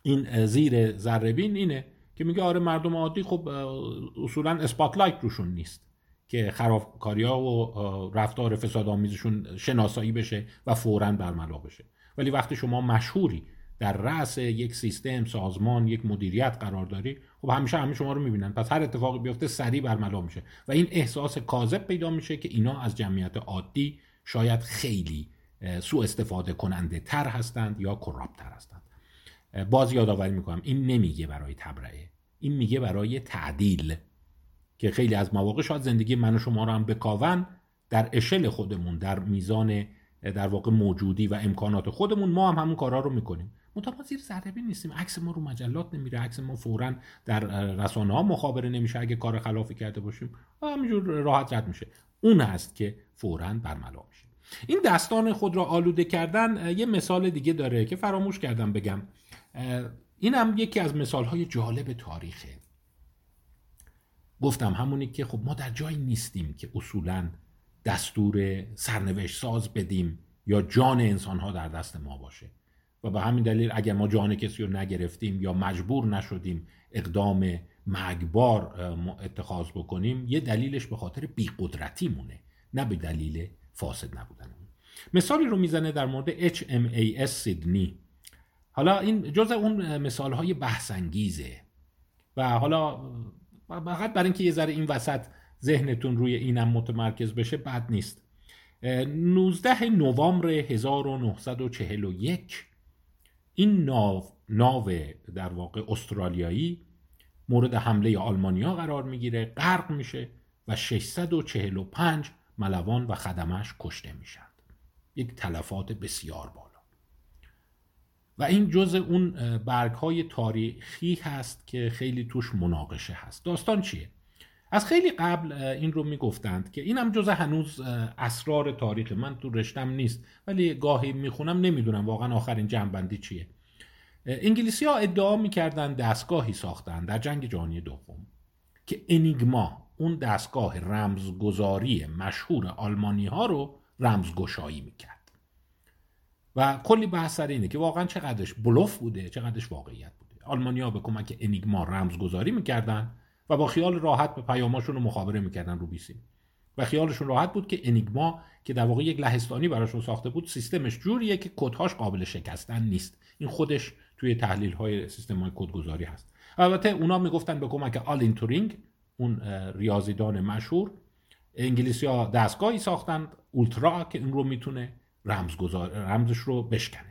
A: این زیر ذره‌بین اینه که میگه آره مردم عادی خب اصولا اسپاتلایت روشون نیست که خرابکاری‌ها و رفتار فسادآمیزشون شناسایی بشه و فوراً برملا بشه. ولی وقتی شما مشهوری، در رأس یک سیستم، سازمان، یک مدیریت قرار داری، خب همیشه همه شما رو میبینن، پس هر اتفاقی بیفته سریع برملا میشه و این احساس کاذب پیدا میشه که اینا از جمعیت عادی شاید خیلی سوء استفاده کننده تر هستند یا کراپت تر هستند. باز یادآوری میکنم این نمیگه برای تبرئه، این میگه برای تعدیل، که خیلی از مواقع شاید زندگی من و شما رو هم بکاون در اشل خودمون، در میزان در واقع موجودی و امکانات خودمون ما هم همون کارا رو میکنیم. منتها زیر ذره‌بین نیستیم، عکس ما رو مجلات نمیره، عکس ما فوراً در رسانه‌ها مخابره نمیشه اگه کار خلافی کرده باشیم، همینجور راحت رد میشه. اون هست که فوراً برملا میشه. این دستان خود را آلوده کردن یه مثال دیگه داره که فراموش کردم بگم. این هم یکی از مثالهای جالب تاریخه. گفتم همونی که خب ما در جایی نیستیم که اصولاً دستور سرنوشت ساز بدیم یا جان انسانها در دست ما باشه و به همین دلیل اگر ما جان کسی رو نگرفتیم یا مجبور نشدیم اقدام مرگبار اتخاذ بکنیم، یه دلیلش به خاطر بی‌قدرتی مونه، نه به دلیل فاسد نبودن. مثالی رو میزنه در مورد HMAS سیدنی. حالا این جزء اون مثالهای بحث‌انگیزه و حالا فقط برای اینکه یه ذره این وسط ذهنتون روی اینم متمرکز بشه بد نیست. 19 نوامبر 1941 این ناو در واقع استرالیایی مورد حمله آلمانیا قرار میگیره، غرق میشه و 645 ملوان و خدمش کشته میشن. یک تلفات بسیار بالا. و این جزء اون برگ‌های تاریخی هست که خیلی توش مناقشه هست. داستان چیه؟ از خیلی قبل این رو میگفتند که اینم جزء هنوز اسرار تاریخ، من تو رشتم نیست ولی گاهی میخونم نمیدونم واقعا آخرین جنبندی چیه. انگلیسی‌ها ادعا میکردن دستگاهی ساختن در جنگ جهانی دوم که انیگما، اون دستگاه رمزگذاری مشهور آلمانی‌ها رو رمزگشایی میکرد و کلی بحث سر اینه که واقعا چقدرش بلوف بوده چقدرش واقعیت بوده. آلمانی‌ها به کمک انیگما رمزگذاری میکردن و با خیال راحت به پیاماشون رو مخابره میکردن رو بیسیم و خیالشون راحت بود که انیگما که در واقع یک لهستانی براشون ساخته بود سیستمش جوریه که کدهاش قابل شکستن نیست. این خودش توی تحلیل‌های سیستم‌های کدگذاری هست. البته اونا میگفتن به کمک آلین تورینگ، اون ریاضیدان مشهور، انگلیسی‌ها دستگاهی ساختن اولترا که این رو میتونه رمزش رو بشکنه.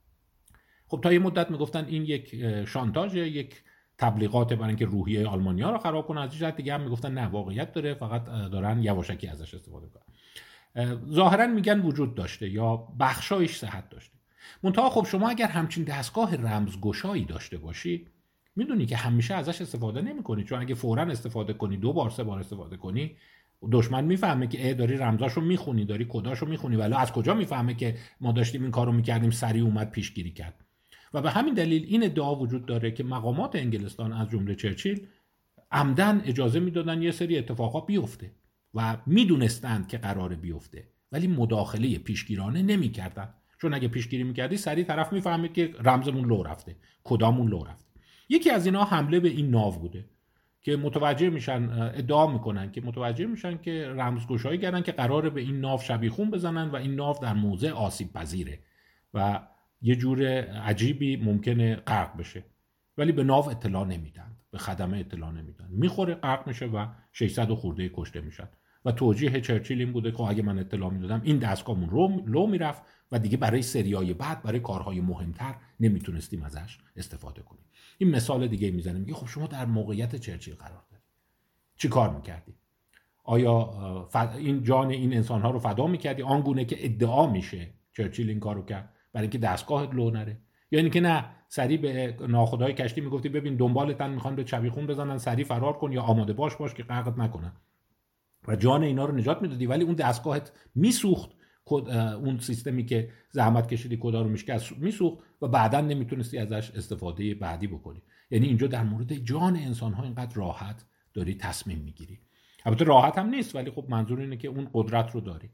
A: خب تا یه مدت میگفتن این یک شانتاژ، یک تبلیغات برای اینکه روحیه آلمانی‌ها رو خراب کنه. از جهت دیگه هم میگفتن نه واقعیت داره، فقط دارن یواشکی ازش استفاده میکنن. ظاهرا میگن وجود داشته یا بخشایش صحت داشته. منتها خب شما اگر همچین دستگاه رمزگشایی داشته باشی میدونی که همیشه ازش استفاده نمی‌کنی، چون اگه فوراً استفاده کنی، 2 بار 3 بار استفاده کنی، دشمن میفهمه که داری رمزاشو میخونی، داری کداشو میخونی، ولی از کجا میفهمه که ما داشتیم این کارو میکردیم، سریع اومد پیشگیری کرد. و به همین دلیل این ادعا وجود داره که مقامات انگلستان از جمله چرچیل عمدن اجازه میدادن یه سری اتفاقا بیفته و میدونستند که قراره بیفته ولی مداخله پیشگیرانه نمیکردن، چون اگه پیشگیری میکردی سریع طرف میفهمید که رمزمون لو رفته، کدامون لو رفته. یکی از اینا حمله به این ناو بوده که متوجه میشن، ادعا میکنن که متوجه میشن که رمزگشایی کردن که قراره به این ناو شبیخون بزنن و این ناو در موضع آسیب پذیره و یه جور عجیبی ممکنه غرق بشه، ولی به ناو اطلاع نمیدن، به خدمه اطلاع نمیدن، میخوره غرق میشه و 600 خورده کشته میشن. و توجیه چرچیل این بوده که اگه من اطلاع میدادم این دستگاهمون لو میرفت و دیگه برای سریای بعد، برای کارهای مهمتر نمیتونستیم ازش استفاده کنیم. این مثال دیگه میزنه، میگه خب شما در موقعیت چرچیل قرار داری، چی کار میکردی؟ آیا این جان این انسانها رو فدا میکردی آنگونه که ادعا میشه چرچیل این کارو کرد برای اینکه دستگاهت لو نره؟ یا اینکه نه، سریع به ناخدای کشتی میگفتی ببین دنبالتن میخوان به چبیخون بزنن، سریع فرار کن یا آماده باش که غرقت نکنن و جان اینا رو نجات میدادی، ولی اون دستگاهت میسوخت، اون سیستمی که زحمت کشیدی کدا رو میشکست میسوخت و بعداً نمیتونستی ازش استفاده بعدی بکنی. یعنی اینجا در مورد جان انسان‌ها اینقدر راحت داری تصمیم میگیری. البته راحت هم نیست، ولی خب منظور اینه که اون قدرت رو داری.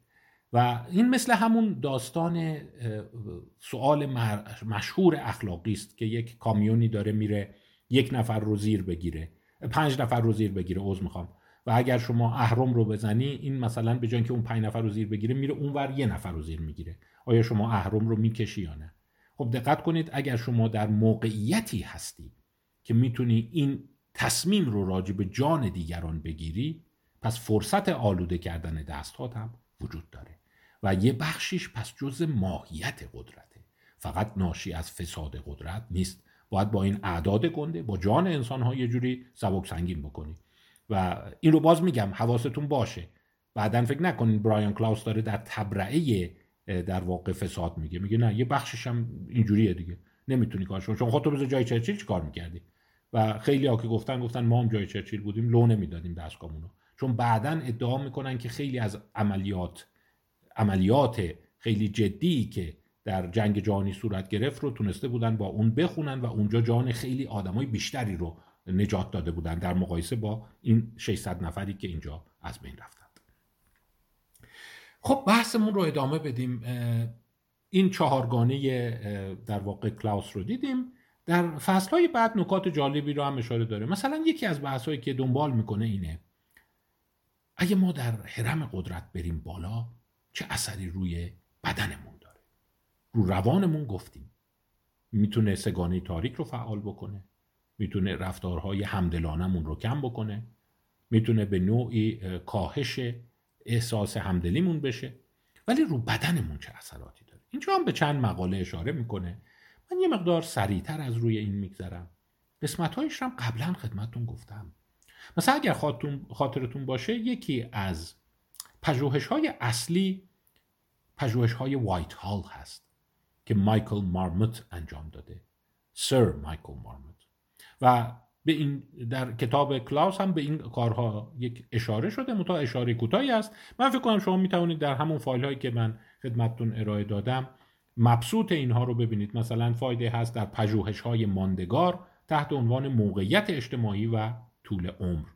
A: و این مثل همون داستان سوال مشهور اخلاقی است که یک کامیونی داره میره 1 نفر رو زیر بگیره، 5 نفر رو زیر بگیره، عذر میخوام، و اگر شما اهرم رو بزنی این مثلا به جای اینکه اون 5 نفر رو زیر بگیره میره اونور 1 نفر رو زیر میگیره. آیا شما اهرم رو میکشی یا نه؟ خب دقت کنید، اگر شما در موقعیتی هستی که میتونی این تصمیم رو راجع به جان دیگران بگیری، پس فرصت آلوده کردن دستات هم وجود داره و یه بخشیش پس جزء ماهیت قدرته، فقط ناشی از فساد قدرت نیست. باید با این اعداد گنده با جان انسان‌ها یه جوری سبک سنگین بکنی. و این رو باز میگم حواستون باشه، بعدن فکر نکنین برایان کلاوس داره در تبرئه در واقع فساد میگه نه، یه بخشش هم اینجوریه دیگه، نمیتونی کارش کنی، چون خودت بذار جای چرچیل چیکار میکردی؟ و خیلی ها که گفتن ما هم جای چرچیل بودیم لو نمیدادیم دستگاهمونو، چون بعدن ادعا میکنن که خیلی از عملیات خیلی جدی که در جنگ جهانی صورت گرفت رو تونسته بودن با اون بخونن و اونجا جان خیلی آدمای بیشتری رو نجات داده بودن در مقایسه با این 600 نفری که اینجا از بین رفتند. خب بحثمون رو ادامه بدیم. این 4گانه در واقع کلاوس رو دیدیم. در فصلهای بعد نکات جالبی رو هم اشاره داره. مثلا یکی از بحث‌هایی که دنبال میکنه اینه اگه ما در هرم قدرت بریم بالا چه اثری روی بدنمون داره؟ رو روانمون گفتیم میتونه 3گانه تاریک رو فعال بکنه، میتونه رفتارهای همدلانمون رو کم بکنه، میتونه به نوعی کاهش احساس همدلیمون بشه، ولی رو بدنمون چه اثراتی داره؟ اینجا هم به چند مقاله اشاره میکنه. من یه مقدار سریعتر از روی این میگذرم. قسمت‌هایش هم قبلا خدمتتون گفتم. مثلا اگر خاطرتون باشه یکی از پژوهش‌های اصلی پژوهش‌های وایت هال هست که مایکل مارموت انجام داده، سر مایکل مارموت، و به این در کتاب کلاوس هم به این کارها یک اشاره شده، متا اشاره کوتاهی است. من فکر کنم شما میتونید در همون فایل هایی که من خدمتتون ارائه دادم مبسوط اینها رو ببینید. مثلا فایده هست در پژوهش‌های ماندگار تحت عنوان موقعیت اجتماعی و طول عمر.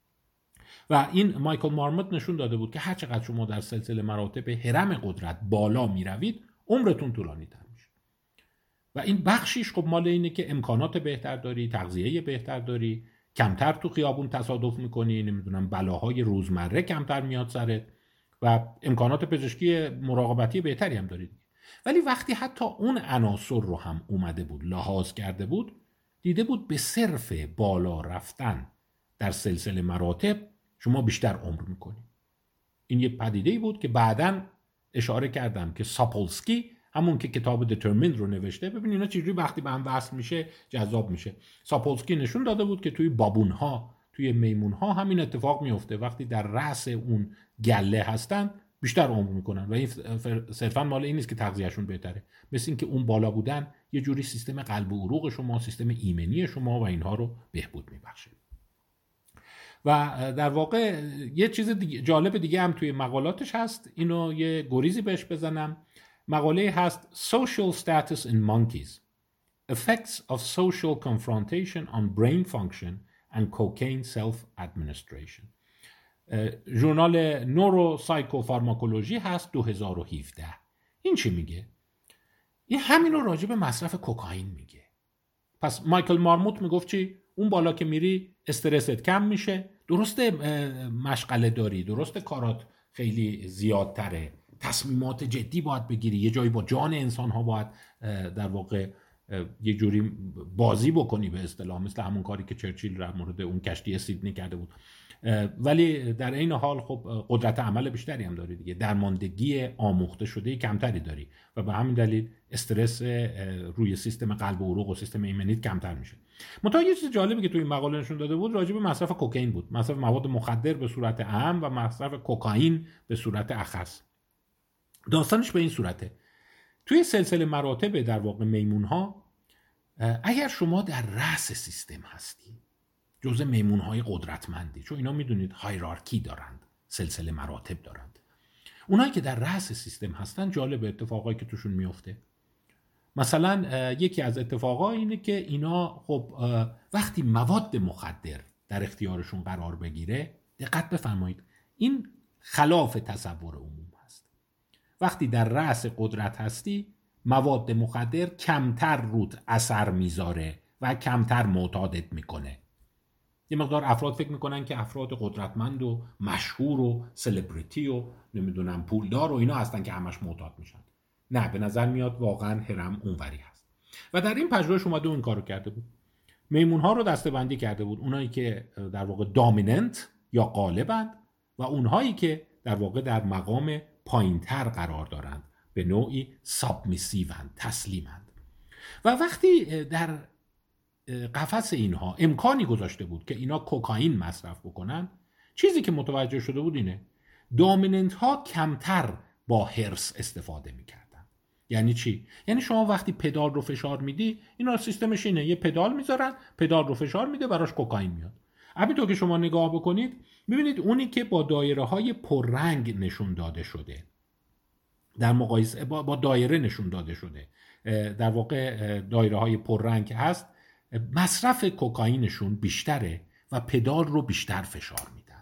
A: و این مایکل مارموت نشون داده بود که هر چقدر شما در سلسله مراتب هرم قدرت بالا می روید عمرتون طولانی تر میشه. و این بخشیش خب مال اینه که امکانات بهتر داری، تغذیه بهتر داری، کمتر تو خیابون تصادف میکنی، نمیدونم بلاهای روزمره کمتر میاد سرت و امکانات پزشکی مراقبتی بهتری هم داری. ولی وقتی حتی اون عناصر رو هم اومده بود لحاظ کرده بود، دیده بود به صرف بالا رفتن در سلسله مراتب شما بیشتر عمر میکنی. این یه پدیده‌ای بود که بعداً اشاره کردم که ساپولسکی همون که کتاب دیترمیند رو نوشته، ببین اینا چجوری وقتی به هم وصل میشه جذاب میشه. ساپولسکی نشون داده بود که توی بابونها، توی میمونها همین اتفاق میفته، وقتی در رأس اون گله هستن بیشتر عمر میکنن و این صرفا مال این نیست که تغذیهشون بهتره، مثل این که اون بالا بودن یه جوری سیستم قلب و عروق شما، سیستم ایمنی شما و اینها رو بهبود میبخشه. و در واقع یه چیز جالب دیگه هم توی مقالاتش هست، اینو یه گریزی بهش بزنم. مقاله هست Social Status in Monkeys Effects of Social Confrontation on Brain Function and Cocaine Self-Administration. ژورنال نوروسایکوفارماکولوژی هست 2017. این چی میگه؟ این همین رو راجع به مصرف کوکائین میگه. پس مایکل مارموت میگفت چی؟ اون بالا که میری استرست کم میشه، درسته مشغله داری، درسته کارات خیلی زیادتره، تصمیمات جدی باید بگیری، یه جایی با جان انسان ها باید در واقع یه جوری بازی بکنی به اصطلاح، مثل همون کاری که چرچیل در مورد اون کشتی سیدنی کرده بود. ولی در این حال خب قدرت عمل بیشتری هم داری دیگه، درماندگی آموخته شده کمتری داری و به همین دلیل استرس روی سیستم قلب و عروق و سیستم ایمنیت کمتر میشه. منتها یه چیز جالبی که توی این مقاله نشون داده بود راجع به مصرف کوکائین بود، مصرف مواد مخدر به صورت عام و مصرف کوکائین به صورت اخص. داستانش به این صورته، توی سلسله مراتب در واقع میمون‌ها اگر شما در رأس سیستم هستی، جزء میمون‌های قدرتمندی، چون اینا میدونید هایرارکی دارند، سلسله مراتب دارند، اونایی که در رأس سیستم هستن جالب اتفاقایی که توشون میفته. مثلا یکی از اتفاقا اینه که اینا خب وقتی مواد مخدر در اختیارشون قرار بگیره، دقت بفرمایید این خلاف تصور عموم هست. وقتی در رأس قدرت هستی مواد مخدر کمتر رود اثر میذاره و کمتر معتادت میکنه. یه مقدار افراد فکر میکنن که افراد قدرتمند و مشهور و سلبریتی و نمیدونم پولدار و اینا هستن که همش معتاد میشن. نه، به نظر میاد واقعا هرم اونوری هست. و در این پژوهش اومده اون کارو کرده بود. میمون ها رو دسته‌بندی کرده بود، اونایی که در واقع دامیننت یا غالبند و اونهایی که در واقع در مقام پایینتر قرار دارند، به نوعی سابمیسیوند، تسلیمند. و وقتی در قفس اینها امکانی گذاشته بود که اینا کوکائین مصرف بکنن، چیزی که متوجه شده بود اینه دامیننت ها کمتر با هرس استفاده میکردن. یعنی چی؟ یعنی شما وقتی پدال رو فشار میدی، اینا سیستمش اینه، یه پدال میذارن، پدال رو فشار میده، براش کوکائین میاد. همینطور که شما نگاه بکنید میبینید اونی که با دایره های پررنگ نشون داده شده، در مقایسه با دایره نشون داده شده، در واقع دایره های پررنگ هست، مصرف کوکائینشون بیشتره و پدال رو بیشتر فشار میدن.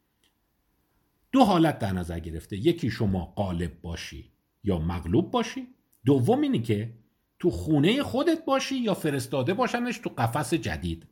A: دو حالت در نظر گرفته، یکی شما غالب باشی یا مغلوب باشی، دوم اینی که تو خونه خودت باشی یا فرستاده باشنش تو قفس جدید.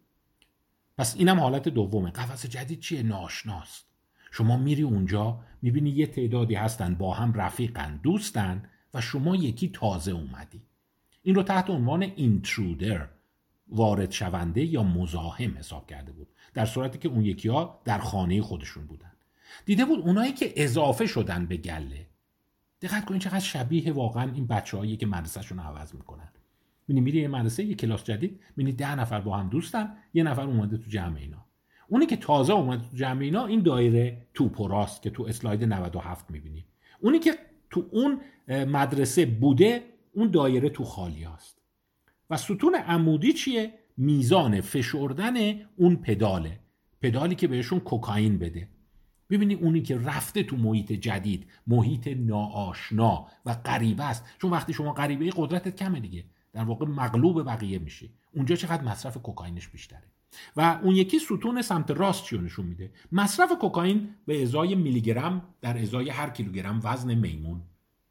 A: پس اینم حالت دومه. قفس جدید چیه؟ ناآشناست. شما میری اونجا میبینی یه تعدادی هستن با هم رفیقن، دوستن و شما یکی تازه اومدی. این رو تحت عنوان اینترودر، وارد شونده یا مزاحم حساب کرده بود، در صورتی که اون یکی ها در خانه خودشون بودن. دیده بود اونایی که اضافه شدن به گله، دقت کنید چقدر شبیه واقعا این بچه‌هایی که مدرسه‌شون عوض میکنن. میری یه مدرسه، یه کلاس جدید، میبینی 10 نفر با هم دوستن، یه نفر اومده تو جمع اینا. اونی که تازه اومده تو جمع اینا، این دایره توپ و راست که تو اسلاید 97 میبینی. اونی که تو اون مدرسه بوده، اون دایره تو خالیاست. و ستون عمودی چیه؟ میزان فشردن اون پداله، پدالی که بهشون کوکائین بده. ببینی اونی که رفته تو محیط جدید، محیط ناآشنا و غریبه است، چون وقتی شما غریبه قدرتت کمه دیگه، در واقع مغلوب بقیه میشی. اونجا چقدر مصرف کوکائینش بیشتره. و اون یکی ستون سمت راست چیو نشون میده؟ مصرف کوکائین به ازای میلی گرم در ازای هر کیلوگرم وزن میمون،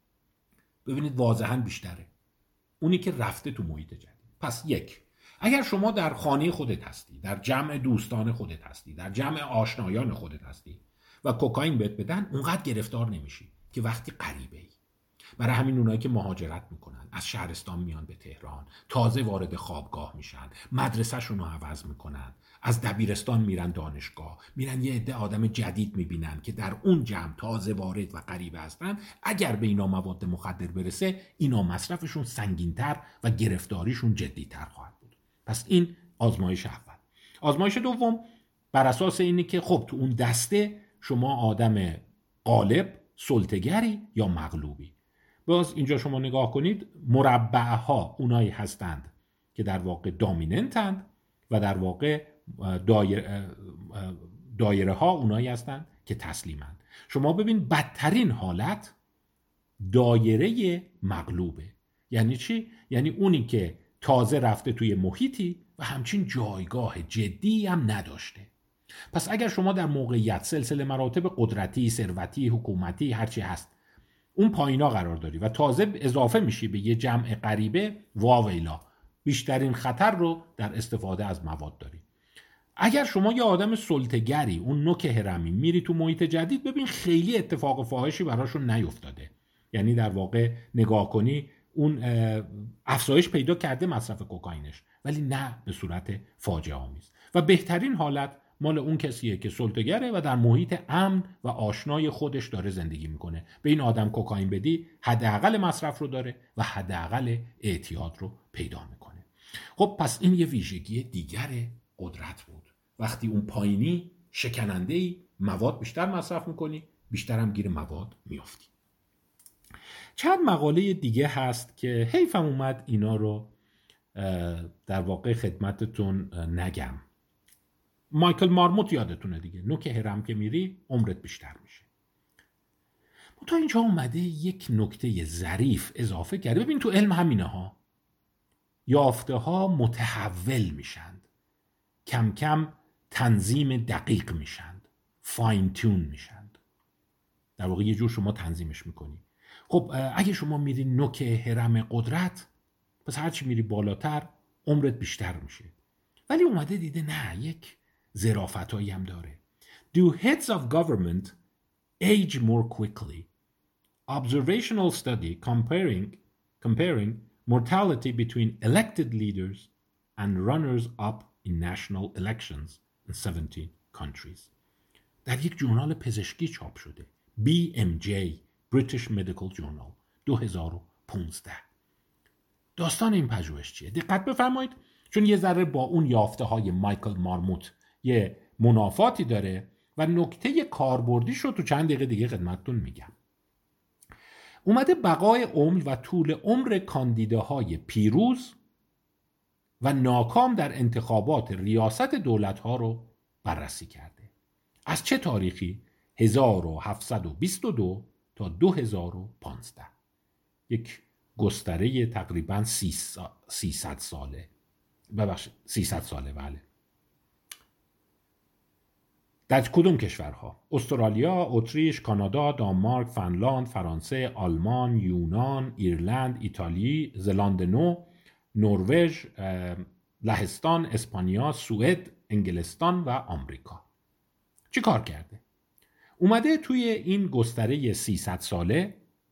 A: ببینید واضحاً بیشتره اونی که رفته تو محیط جدید. پس یک، اگر شما در خانه خودت هستی، در جمع دوستان خودت هستی، در جمع آشنایان خودت هستی و کوکائین بهت بدن، اونقدر گرفتار نمیشی که وقتی غریبه ای. برای همین اونایی که مهاجرت میکنن، از شهرستان میان به تهران، تازه وارد خوابگاه میشن، مدرسه‌شون رو عوض میکنن، از دبیرستان میرن دانشگاه، میرن یه عده آدم جدید میبینن که در اون جمع تازه وارد و غریبه هستن. اگر به اینا مواد مخدر برسه، اینا مصرفشون سنگین‌تر و گرفتاریشون جدی‌تر خواهد بود. پس این آزمایش اول. آزمایش دوم بر اساس اینه که خب تو اون دسته شما آدم غالب، سلطه‌گری یا مغلوبی. باز اینجا شما نگاه کنید، مربع ها اونایی هستند که در واقع دامیننتند و در واقع دایره ها اونایی هستند که تسلیمند. شما ببین بدترین حالت دایره مغلوبه. یعنی چی؟ یعنی اونی که تازه رفته توی محیطی و همچین جایگاه جدی هم نداشته. پس اگر شما در موقعیت سلسله مراتب قدرتی، ثروتی، حکومتی، هرچی هست، اون پایینا قرار داری و تازه اضافه میشی به یه جمع غریبه، واویلا، بیشترین خطر رو در استفاده از مواد داری. اگر شما یه آدم سلطه‌گری، اون نوک هرمی، میری تو محیط جدید، ببین خیلی اتفاق فاحشی براشون نیفتاده. یعنی در واقع نگاه کنی اون افزایش پیدا کرده مصرف کوکائینش، ولی نه به صورت فاجعه آمیز. و بهترین حالت مال اون کسیه که سلطه‌گره و در محیط امن و آشنای خودش داره زندگی میکنه. به این آدم کوکائین بدی، حداقل مصرف رو داره و حداقل اعتیاد رو پیدا میکنه. خب پس این یه ویژگی دیگر قدرت بود. وقتی اون پایینی، شکننده‌ای، مواد بیشتر مصرف میکنی، بیشتر هم گیر مواد میافتی. چند مقاله دیگه هست که حیفم اومد اینا رو در واقع خدمتتون نگم. مایکل مارموت یادتونه دیگه، نوک هرم که میری عمرت بیشتر میشه. تا اینجا اومده یک نکته ظریف اضافه کرده. ببین تو علم همینه ها، یافته ها متحول میشند، کم کم تنظیم دقیق میشند، فاین تیون میشند. در واقع یه جور شما تنظیمش میکنی. خب اگه شما میری نوک هرم قدرت، پس هرچی میری بالاتر عمرت بیشتر میشه. ولی اومده دیده نه، یک ظرافتایی هم داره. Do heads of government age more quickly? Observational study comparing mortality between elected leaders and runners-up in national elections in 17 countries. در یک جورنال پزشکی چاپ شده، BMJ British Medical Journal 2015. داستان این پژوهش چیه؟ دقت بفرمایید، چون یه ذره با اون یافته های مایکل مارموت یه منافاتی داره و نکته کاربردیش رو تو چند دقیقه دیگه خدمتتون میگم. اومده بقای عمر و طول عمر کاندیداهای پیروز و ناکام در انتخابات ریاست دولت‌ها رو بررسی کرده. از چه تاریخی؟ 1722 تا 2015. یک گستره تقریباً 300 ساله. ببخشید 300 ساله. بله. در کدوم کشورها؟ استرالیا، اتریش، کانادا، دانمارک، فنلاند، فرانسه، آلمان، یونان، ایرلند، ایتالی، زلاند نو، نروژ، لهستان، اسپانیا، سوئد، انگلستان و آمریکا. چی کار کرده؟ اومده توی این گستره 300 ساله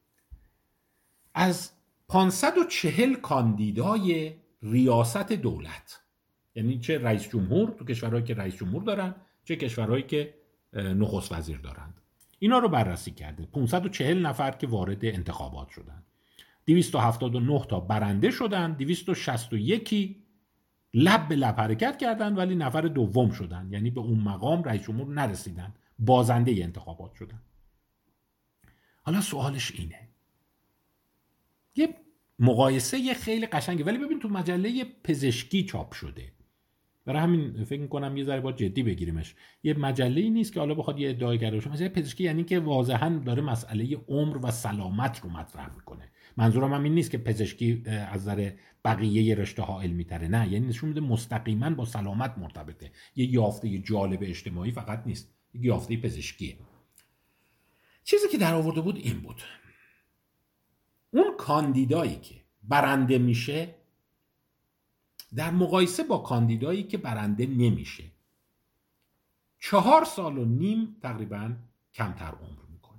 A: از 540 کاندیدای ریاست دولت، یعنی چه رئیس جمهور تو کشورهایی که رئیس جمهور دارن، چه کشورهایی که نخست وزیر دارند، اینا رو بررسی کرده. 540 نفر که وارد انتخابات شدن، 279 تا برنده شدن، 261 لب به لب حرکت کردن ولی نفر دوم شدن، یعنی به اون مقام رئیس جمهور نرسیدن، بازنده انتخابات شدن. حالا سوالش اینه، یه مقایسه خیلی قشنگه، ولی ببین تو مجله پزشکی چاپ شده، برای همین فکر می‌کنم یه ذره باید جدی بگیریمش. یه مجله‌ای نیست که حالا بخواد یه ادعای کرده باشه. مجله پزشکی یعنی که واضحاً داره مسئله عمر و سلامت رو مطرح میکنه. منظورم هم این نیست که پزشکی از نظر بقیه رشته‌ها علمی تره، نه، یعنی نشون میده مستقیما با سلامت مرتبطه. یه یافته جالب اجتماعی فقط نیست، یه یافته پزشکیه. چیزی که در آورده بود این بود، اون کاندیدایی که برنده میشه در مقایسه با کاندیدایی که برنده نمیشه 4.5 سال تقریبا کمتر عمر میکنه.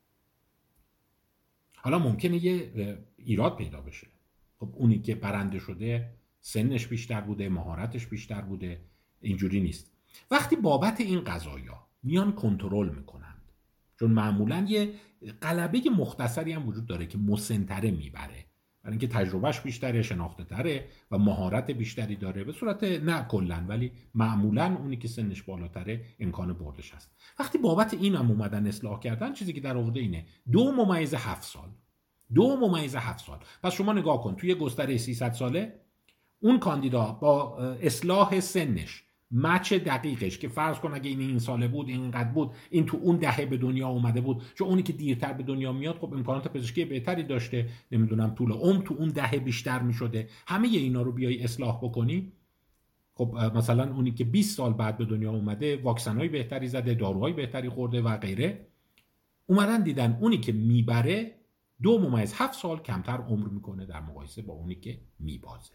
A: حالا ممکنه یه ایراد پیدا بشه. خب اونی که برنده شده سنش بیشتر بوده، مهارتش بیشتر بوده، اینجوری نیست. وقتی بابت این قضایا میان کنترل میکنند، چون معمولا یه غلبه مختصری هم وجود داره که مسن‌تره میبره، برای اینکه تجربهش بیشتره، شناخته تره و مهارت بیشتری داره، به صورت نه کلن ولی معمولا اونی که سنش بالاتره امکان بردش هست. وقتی بابت این هم اومدن اصلاح کردن، چیزی که در آورده اینه 2.7 سال. 2.7 سال. پس شما نگاه کن توی گستره 300 ساله اون کاندیدا با اصلاح سنش، مچ دقیقش که فرض کن اگه این ساله بود، اینقدر بود، این تو اون دهه به دنیا اومده بود، چون اونی که دیرتر به دنیا میاد خب امکانات پزشکی بهتری داشته، نمیدونم طول عمر تو اون دهه بیشتر میشده، همه اینا رو بیای اصلاح بکنی، خب مثلا اونی که 20 سال بعد به دنیا اومده واکسن‌های بهتری زده، داروهای بهتری خورده و غیره، اومدن دیدن اونی که میبره 2.7 سال کمتر عمر میکنه در مقایسه با اونی که میبازه.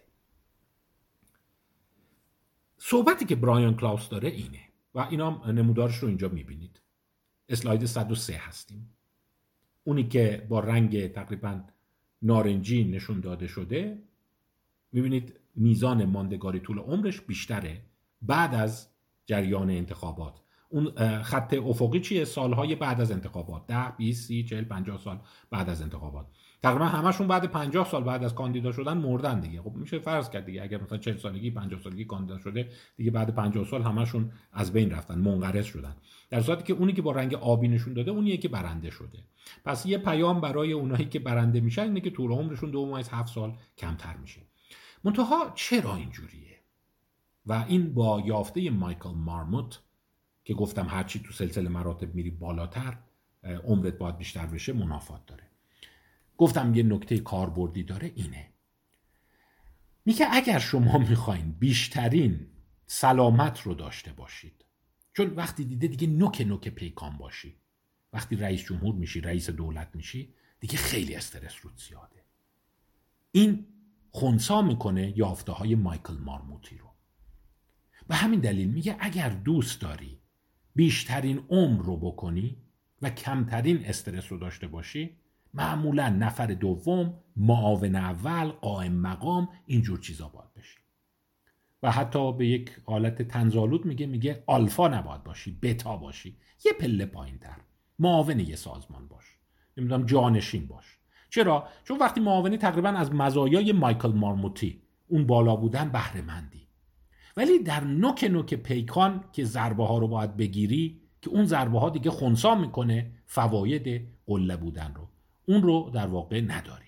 A: صحبتی که برایان کلاوس داره اینه و اینا نمودارش رو اینجا میبینید. اسلاید 103 هستیم. اونی که با رنگ تقریبا نارنجی نشون داده شده، میبینید میزان ماندگاری طول عمرش بیشتره بعد از جریان انتخابات. اون خط افقی چیه؟ سالهای بعد از انتخابات، 10 20 30 40 50 سال بعد از انتخابات. تقریبا همشون بعد 50 سال بعد از کاندیدا شدن مردن دیگه. خب میشه فرض کرد دیگه اگر مثلا 40 سالگی 50 سالگی کاندیدا شده دیگه بعد 50 سال همشون از بین رفتن، منقرض شدن. در صورتی که اونی که با رنگ آبی نشون داده اونیه که برنده شده. پس یه پیام برای اونایی که برنده میشن اینه که طول عمرشون 2.7 سال کمتر میشه. منتها چرا اینجوریه؟ و این با یافته مایکل مارموت که گفتم هرچی تو سلسله مراتب میری بالاتر عمرت باید بیشتر بشه منافات داره. گفتم یه نکته کاربردی داره اینه، میگه اگر شما میخواین بیشترین سلامت رو داشته باشید، چون وقتی دیده دیگه نوک پیکان باشی، وقتی رئیس جمهور میشی، رئیس دولت میشی، دیگه خیلی استرس رود زیاده. این خنثی میکنه یافته های مایکل مارموتی رو. به همین دلیل میگه اگر دوست داری بیشترین عمر رو بکنی و کمترین استرس رو داشته باشی، معمولا نفر دوم، معاون اول، قائم مقام، اینجور چیزا باید بشی. و حتی به یک حالت طنزآلود میگه آلفا نباید باشی، بتا باشی، یه پله پایین‌تر، معاون یه سازمان باش، نمیدونم جانشین باش. چرا؟ چون وقتی معاونی تقریبا از مزایای مایکل مارموتی، اون بالا بودن، بهره مندی. ولی در نوک پیکان که ضربه ها رو باید بگیری، که اون ضربه ها دیگه خنثی میکنه فواید قله بودن رو، اون رو در واقع نداری.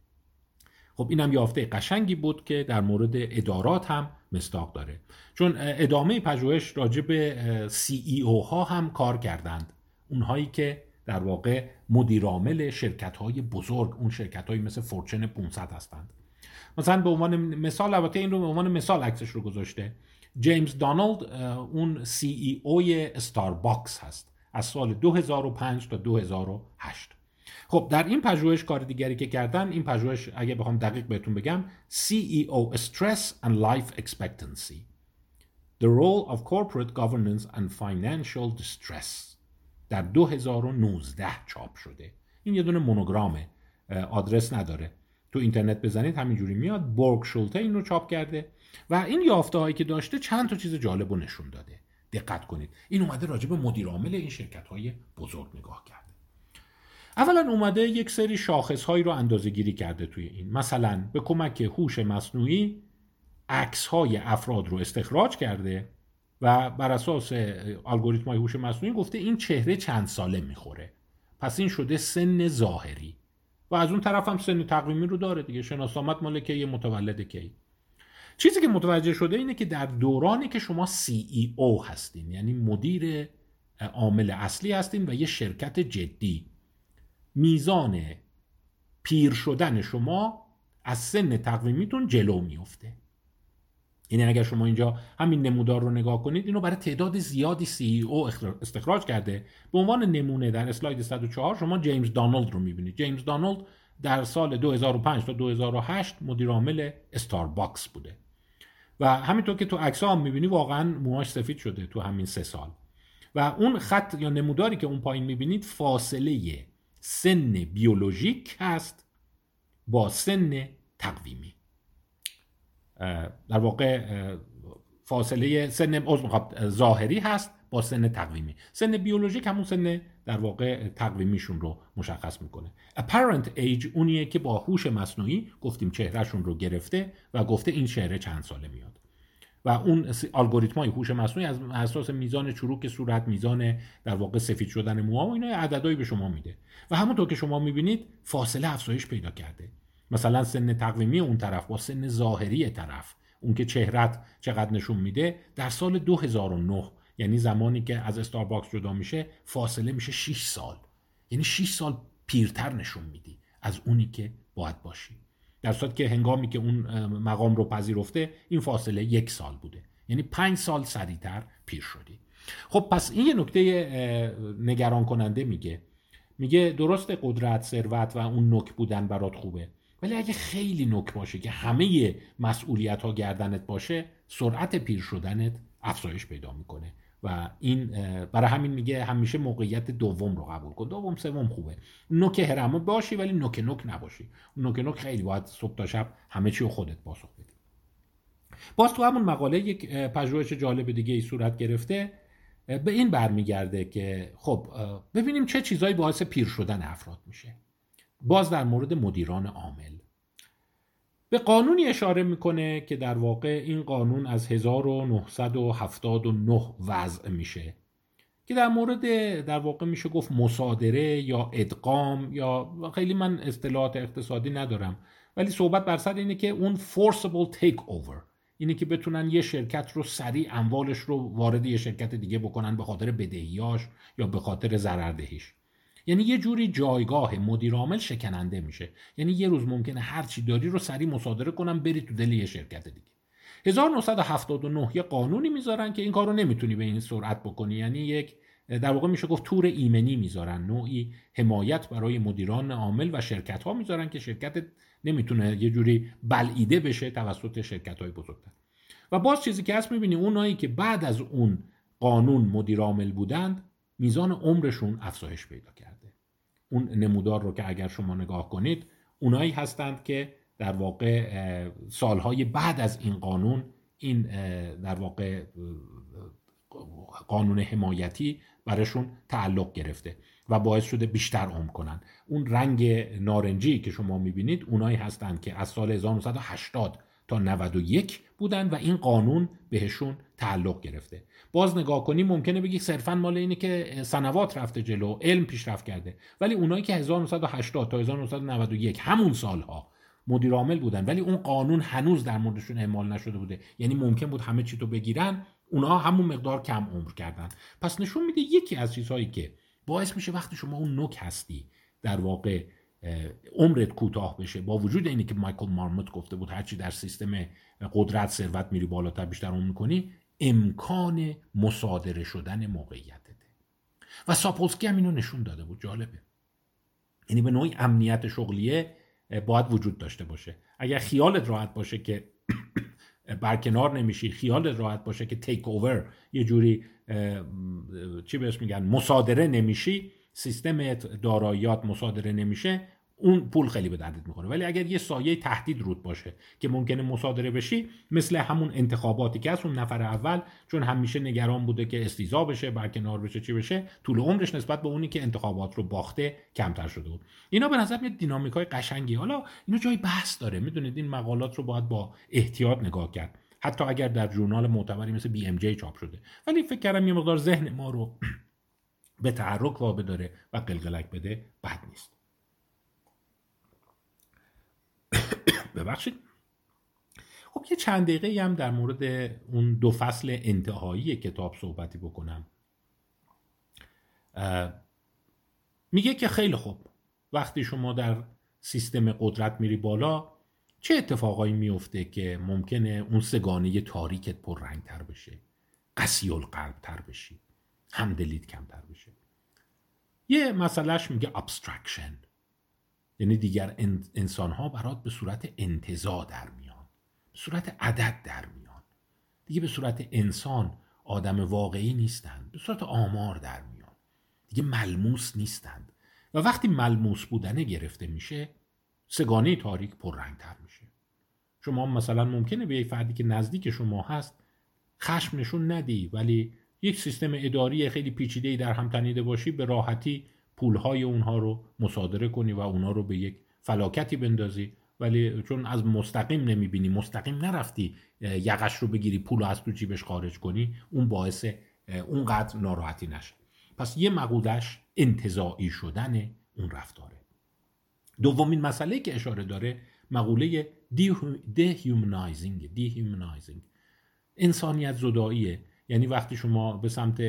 A: خب اینم یافته قشنگی بود که در مورد ادارات هم مصداق داره، چون ادامه پژوهش راجع به CEO ها هم کار کردند، اونهایی که در واقع مدیرعامل شرکت های بزرگ، اون شرکت های مثل فورچن 500 هستند. مثلا به عنوان مثال، البته این رو به عنوان مثال عکسش رو گذاشته، جیمز دانالد اون CEO استارباکس هست از سال 2005 تا 2008. خب در این پژوهش کار دیگری که کردن، این پژوهش اگه بخوام دقیق بهتون بگم CEO Stress and Life Expectancy The Role of Corporate Governance and Financial Distress در 2019 چاپ شده. این یه دونه مونوگرامه، آدرس نداره، تو اینترنت بزنید همینجوری میاد. بورگ شولته این رو چاپ کرده و این یافته هایی که داشته چند تا چیز جالب رو نشون داده. دقت کنید، این اومده راجع به مدیر عامل این شرکت های بزرگ نگاه کرده. اولا اومده یک سری شاخص هایی رو اندازه گیری کرده توی این، مثلا به کمک هوش مصنوعی عکس های افراد رو استخراج کرده و بر اساس الگوریتم های هوش مصنوعی گفته این چهره چند ساله میخوره، پس این شده سن ظاهری، و از اون طرف هم سن تقویمی رو داره دیگه، شناسنامه مال کی، متولد کی. چیزی که متوجه شده اینه که در دورانی که شما CEO هستین، یعنی مدیر عامل اصلی هستین و یه شرکت جدی، میزان پیر شدن شما از سن تقویمیتون جلو میفته. یعنی اگر شما اینجا همین نمودار رو نگاه کنید، اینو برای تعداد زیادی CEO استخراج کرده. به عنوان نمونه در اسلاید 104 شما جیمز دانالد رو میبینید. جیمز دانالد در سال 2005 تا 2008 مدیر عامل استارباکس بوده و همینطور که تو عکس‌ها هم میبینی واقعا موهاش سفید شده تو همین 3 سال. و اون خط یا نموداری که اون پایین میبینید فاصله سن بیولوژیک هست با سن تقویمی. در واقع فاصله سن ظاهری هست با سن تقویمی. سن بیولوژیک همون سن در واقع تقویمیشون رو مشخص میکنه. apparent age اونیه که با هوش مصنوعی گفتیم چهرهشون رو گرفته و گفته این چهره چند ساله میاد و اون الگوریتم‌های هوش مصنوعی از اساس میزان چروک صورت، میزان در واقع سفید شدن موها و اینا عددهایی به شما میده و همونطور که شما میبینید فاصله افزایش پیدا کرده. مثلا سن تقویمی اون طرف با سن ظاهری طرف، اون که چهرت چقدر نشون میده، در سال 2009 یعنی زمانی که از استارباکس جدا میشه فاصله میشه 6 سال. یعنی 6 سال پیرتر نشون میدی از اونی که باید باشی، در صورتی که هنگامی که اون مقام رو پذیرفته این فاصله 1 سال بوده، یعنی 5 سال سریعتر پیر شدی. خب پس این یه نکته نگران کننده میگه درست قدرت، ثروت و اون نوک بودن برات خوبه، ولی اگه خیلی نوک باشه که همه مسئولیت ها گردنت باشه، سرعت پیر شدنت افزایش پیدا میکنه و این برای همین میگه همیشه موقعیت دوم رو قبول کن. دوم سوم خوبه، نوک هرمه باشی ولی نوک نباشی. نوک خیلی باید صبح تا شب همه چی رو خودت پاسخ بدی. باز تو همون مقاله یک پژوهش جالب دیگه ای صورت گرفته، به این برمیگرده که خب ببینیم چه چیزایی باعث پیر شدن افراد میشه. باز در مورد مدیران عامل به قانونی اشاره میکنه که در واقع این قانون از 1979 وضع میشه که در مورد در واقع میشه گفت مصادره یا ادغام، یا خیلی من اصطلاحات اقتصادی ندارم ولی صحبت بر سر اینه که اون forcible takeover، اینه که بتونن یه شرکت رو سریع اموالش رو وارد یه شرکت دیگه بکنن به خاطر بدهیاش یا به خاطر ضرردهیش. یعنی یه جوری جایگاه مدیر عامل شکننده میشه. یعنی یه روز ممکنه هر چی داری رو سریع مصادره کنن بری تو دل یه شرکت دیگه. 1979 یه قانونی میذارن که این کارو نمیتونی به این سرعت بکنی. یعنی یک در واقع میشه گفت تور ایمنی میذارن، نوعی حمایت برای مدیران عامل و شرکت ها میذارن که شرکت نمیتونه یه جوری بلعیده بشه توسط شرکت های بزرگتر. و باز چیزی که هست میبینی اونایی که بعد از اون قانون مدیر عامل بودند میزان عمرشون افزایش پیدا کرده. اون نمودار رو که اگر شما نگاه کنید اونایی هستند که در واقع سالهای بعد از این قانون، این در واقع قانون حمایتی براشون تعلق گرفته و باعث شده بیشتر عمر کنن. اون رنگ نارنجی که شما میبینید اونایی هستند که از سال 1980 تا 91 بودن و این قانون بهشون تعلق گرفته. باز نگاه کنی ممکنه بگی صرفاً مال اینه که سنوات رفته جلو، علم پیشرفت کرده، ولی اونایی که 1980 تا 1991 همون سالها مدیر عامل بودن ولی اون قانون هنوز در موردشون اعمال نشده بوده، یعنی ممکن بود همه چی تو بگیرن، اونها همون مقدار کم عمر کردن. پس نشون میده یکی از چیزهایی که باعث میشه وقتی شما اون نوک هستی در واقع عمرت کوتاه بشه، با وجود اینی که مایکل مارموت گفته بود هرچی در سیستم قدرت ثروت میری بالاتر بیشتر عمر میکنی، امکان مصادره شدن موقعیتته. و ساپولسکی هم اینو نشون داده بود. جالبه، یعنی به نوعی امنیت شغلیه باید وجود داشته باشه. اگر خیالت راحت باشه که برکنار نمیشی، خیالت راحت باشه که تیک اوور، یه جوری چی بهش میگن، مصادره نمیشی، سیستم داراییات مصادره نمیشه، اون پول خیلی به دردت میخوره. ولی اگر یه سایه تهدید رود باشه که ممکنه مصادره بشی، مثل همون انتخاباتی که از اون نفر اول، چون همیشه نگران بوده که استیضاح بشه، برکنار بشه، چی بشه، طول عمرش نسبت به اونی که انتخابات رو باخته کمتر شده بود. اینا به نظر میاد دینامیکای قشنگی. حالا اینا جای بحث داره، میدونید این مقالات رو باید با احتیاط نگاه کرد، حتی اگر در ژورنال معتبری مثل BMJ چاپ شده. ولی فکر کردم یه مقدار ذهن ما رو به تحرک وابه داره و قلقلک بده بد نیست. ببخشید. خب یه چند دقیقه هم در مورد اون 2 فصل انتهایی کتاب صحبتی بکنم. میگه که خیلی خوب، وقتی شما در سیستم قدرت میری بالا، چه اتفاقایی میفته که ممکنه اون سگانه تاریکت پررنگ تر بشه، قسی القلب تر بشی، همدلیت کمتر بشه. یه مسئلهش میگه ابسترکشن، یعنی دیگر انسان‌ها برات به صورت انتزاع در میان، به صورت عدد در میان، دیگه به صورت انسان آدم واقعی نیستند، به صورت آمار در میان، دیگه ملموس نیستند. و وقتی ملموس بودنه گرفته میشه، سگانه تاریک پررنگ‌تر میشه. شما مثلا ممکنه به یک فردی که نزدیک شما هست خشم نشون ندی، ولی یک سیستم اداری خیلی پیچیده‌ای در هم تنیده باشی، به راحتی پولهای اونها رو مصادره کنی و اونها رو به یک فلاکتی بندازی، ولی چون از مستقیم نمیبینی، مستقیم نرفتی یقش رو بگیری پول رو از تو جیبش خارج کنی، اون باعث اونقدر ناراحتی نشه. پس یه مقولش انتزاعی شدن اون رفتاره. دومین مسئله که اشاره داره مقوله dehumanizing، انسانیت زداییه. یعنی وقتی شما به سمت